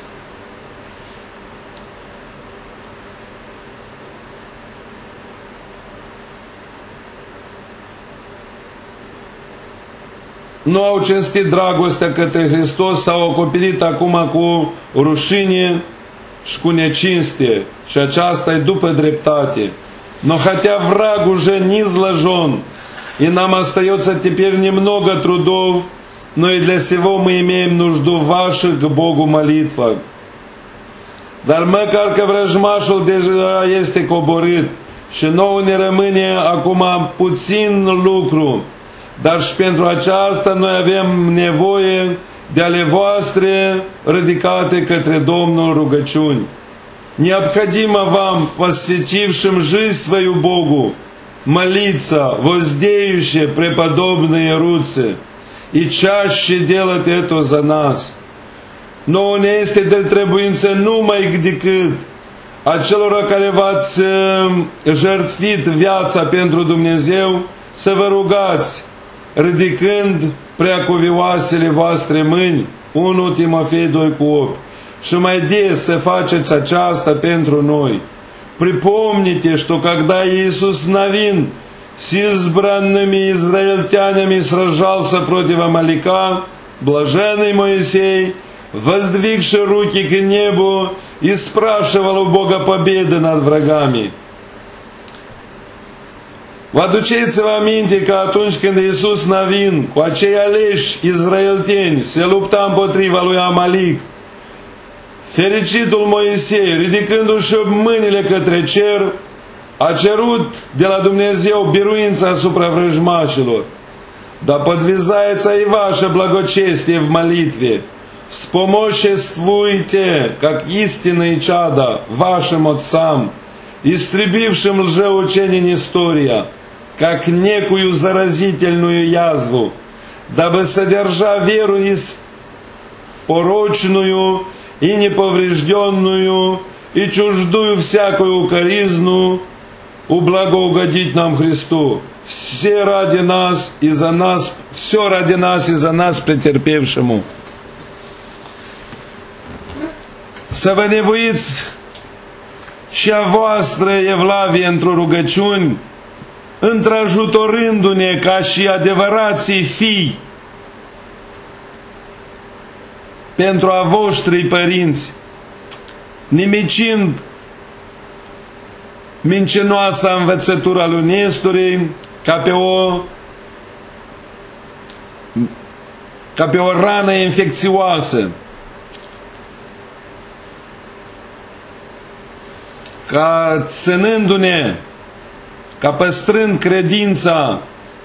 nu au cinstit dragostea către Hristos, s-au acoperit acum cu rușine și cu necinste. Și aceasta e după dreptate. Но хотя враг уже не изложен, и нам остается теперь немного трудов, но и для сего мы имеем нужду в ваших к Богу молитвах. Dar măcar că vrăjmașul deja este coborât și nouă ne rămâne acum puțin lucru, dar și pentru aceasta noi avem nevoie de ale voastre ridicate către Domnul rugăciuni. Необходимо вам, посвятившим жизнь свою Богу, молиться, воздеющие преподобные руцы, и чаще делать это за нас. Nouă ne este de trebuință numai decât acelora care v-ați jertfit viața pentru Dumnezeu, să vă rugați, ridicând preacuvioasele voastre mâini, unu Timofei doi cu opt. Și mai des să faceți aceasta pentru noi. Припомните, что когда Иисус Навин с избранными израильтянами сражался против Амалика, блаженный Моисей, воздвигший руки к небу, и спрашивал у Бога победы над врагами. Vă aduceți-vă aminte că atunci când Iisus Navin cu acei aleși izraelteni se lupta împotriva lui Amalic, fericitul Moisei, ridicându-și mâinile către cer, a cerut de la Dumnezeu biruința asupra vrăjmașilor. Да подвязается и ваше благочестие в молитве. Вспомоществуйте, как истинные чада, вашим отцам, истребившим лжеучение Нестория, как некую заразительную язву, дабы, содержа веру испорочную и неповрежденную, и чуждую всякую укоризну, ублагоугодить нам Христу. Все ради нас и за нас, все ради нас и за нас претерпевшему. Să vă nevoiți și a voastră evlavie într-o rugăciuni, întrajutorându-ne ca și adevărații fii pentru a voștri părinți, nimicind mincinoasa învățătura lui Nestorii ca pe o ca pe o rană infecțioasă, ca ținându-ne, ca păstrând credința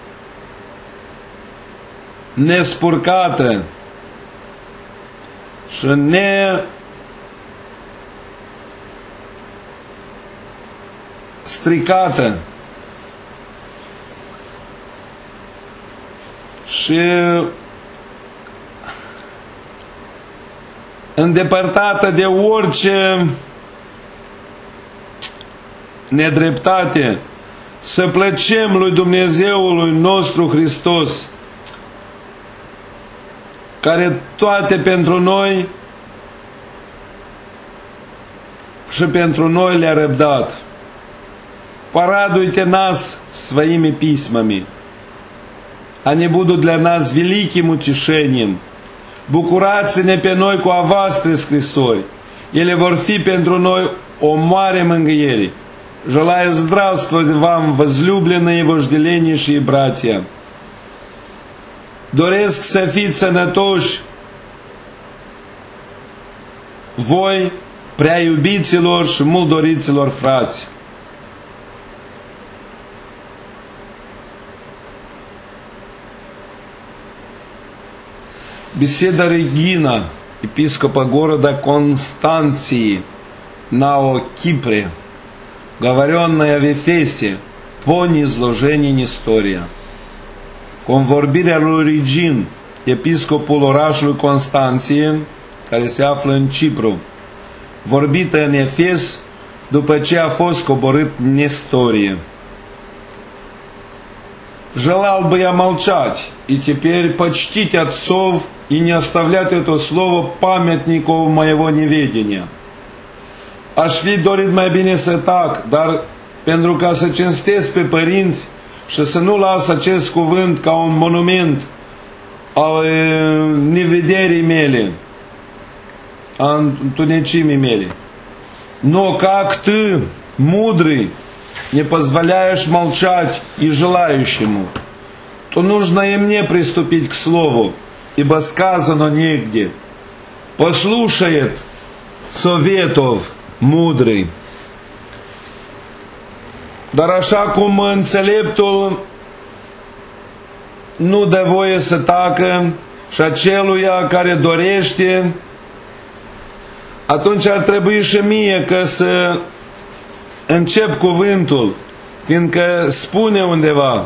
nespurcată și ne stricată și îndepărtată de orice nedreptate, să plăcem lui Dumnezeului nostru Hristos, care toate pentru noi și pentru noi le-a răbdat. Порадуйте нас своими письмами. Они будут для нас великим утешением. Bucurați-ne pe noi cu a voastră scrisori. Ele vor fi pentru noi o mare mângâiere. Желаю здравствовать вам, возлюбленные вожделеннейшие братья. Doresc să fiți sănătoși voi, prea iubiților și mult doriților frați. Беседа Регина, епископа города Констанции на Кипре, говоренная в Ефесе по низложении Нестория. Convorbirea lui Regin, episcopul orașului Constanție, care se află în Cipru, vorbită în Efes după ce a fost coborât Нестоrie. Желал бы я молчать и теперь почтить отцов и не оставлять это слово памятников моего неведения. Aș fi dorit mai bine să tac, dar pentru ca să cinstesc pe părinți și să nu las acest cuvânt ca un monument al nevederii mele, a întunecimii mele. Но как ты, мудрый, не позволяешь молчать и желающему, то нужно и мне приступить к слову, ибо сказано негде: послушает советов mudrый. Dar așa cum înțeleptul nu dă voie să tacă și aceluia care dorește, atunci ar trebui și mie că să încep cuvântul, fiindcă spune undeva: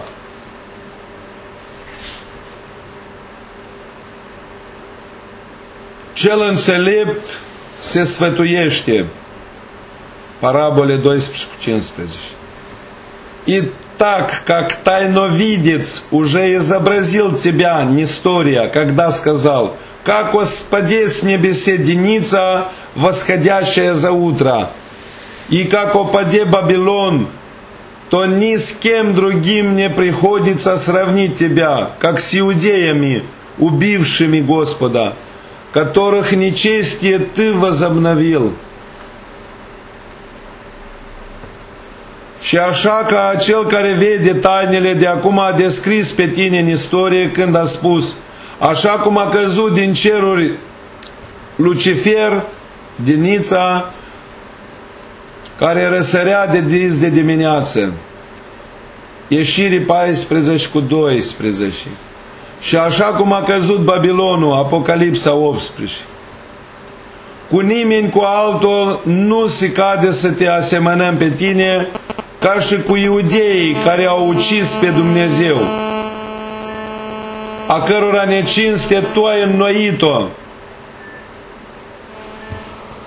cel înțelept se sfătuiește. Параболе двенадцать quinzesprezece. Итак, как тайновидец уже изобразил тебя Нестория, когда сказал: как о спаде с небесе деница, восходящая за утро, и как о паде Вавилон, то ни с кем другим не приходится сравнить тебя, как с иудеями, убившими Господа, которых нечестие ты возобновил. Și așa ca acel care vede tainele de acum a descris pe tine în istorie când a spus: așa cum a căzut din ceruri Lucifer, dinița care răsărea de dis de dimineață. Ieșirii paisprezece cu doisprezece. Și așa cum a căzut Babilonul, Apocalipsa optsprezece. Cu nimeni cu altul nu se cade să te asemănăm pe tine, ca și cu iudeii care au ucis pe Dumnezeu, a cărora necinste tu ai înnoit-o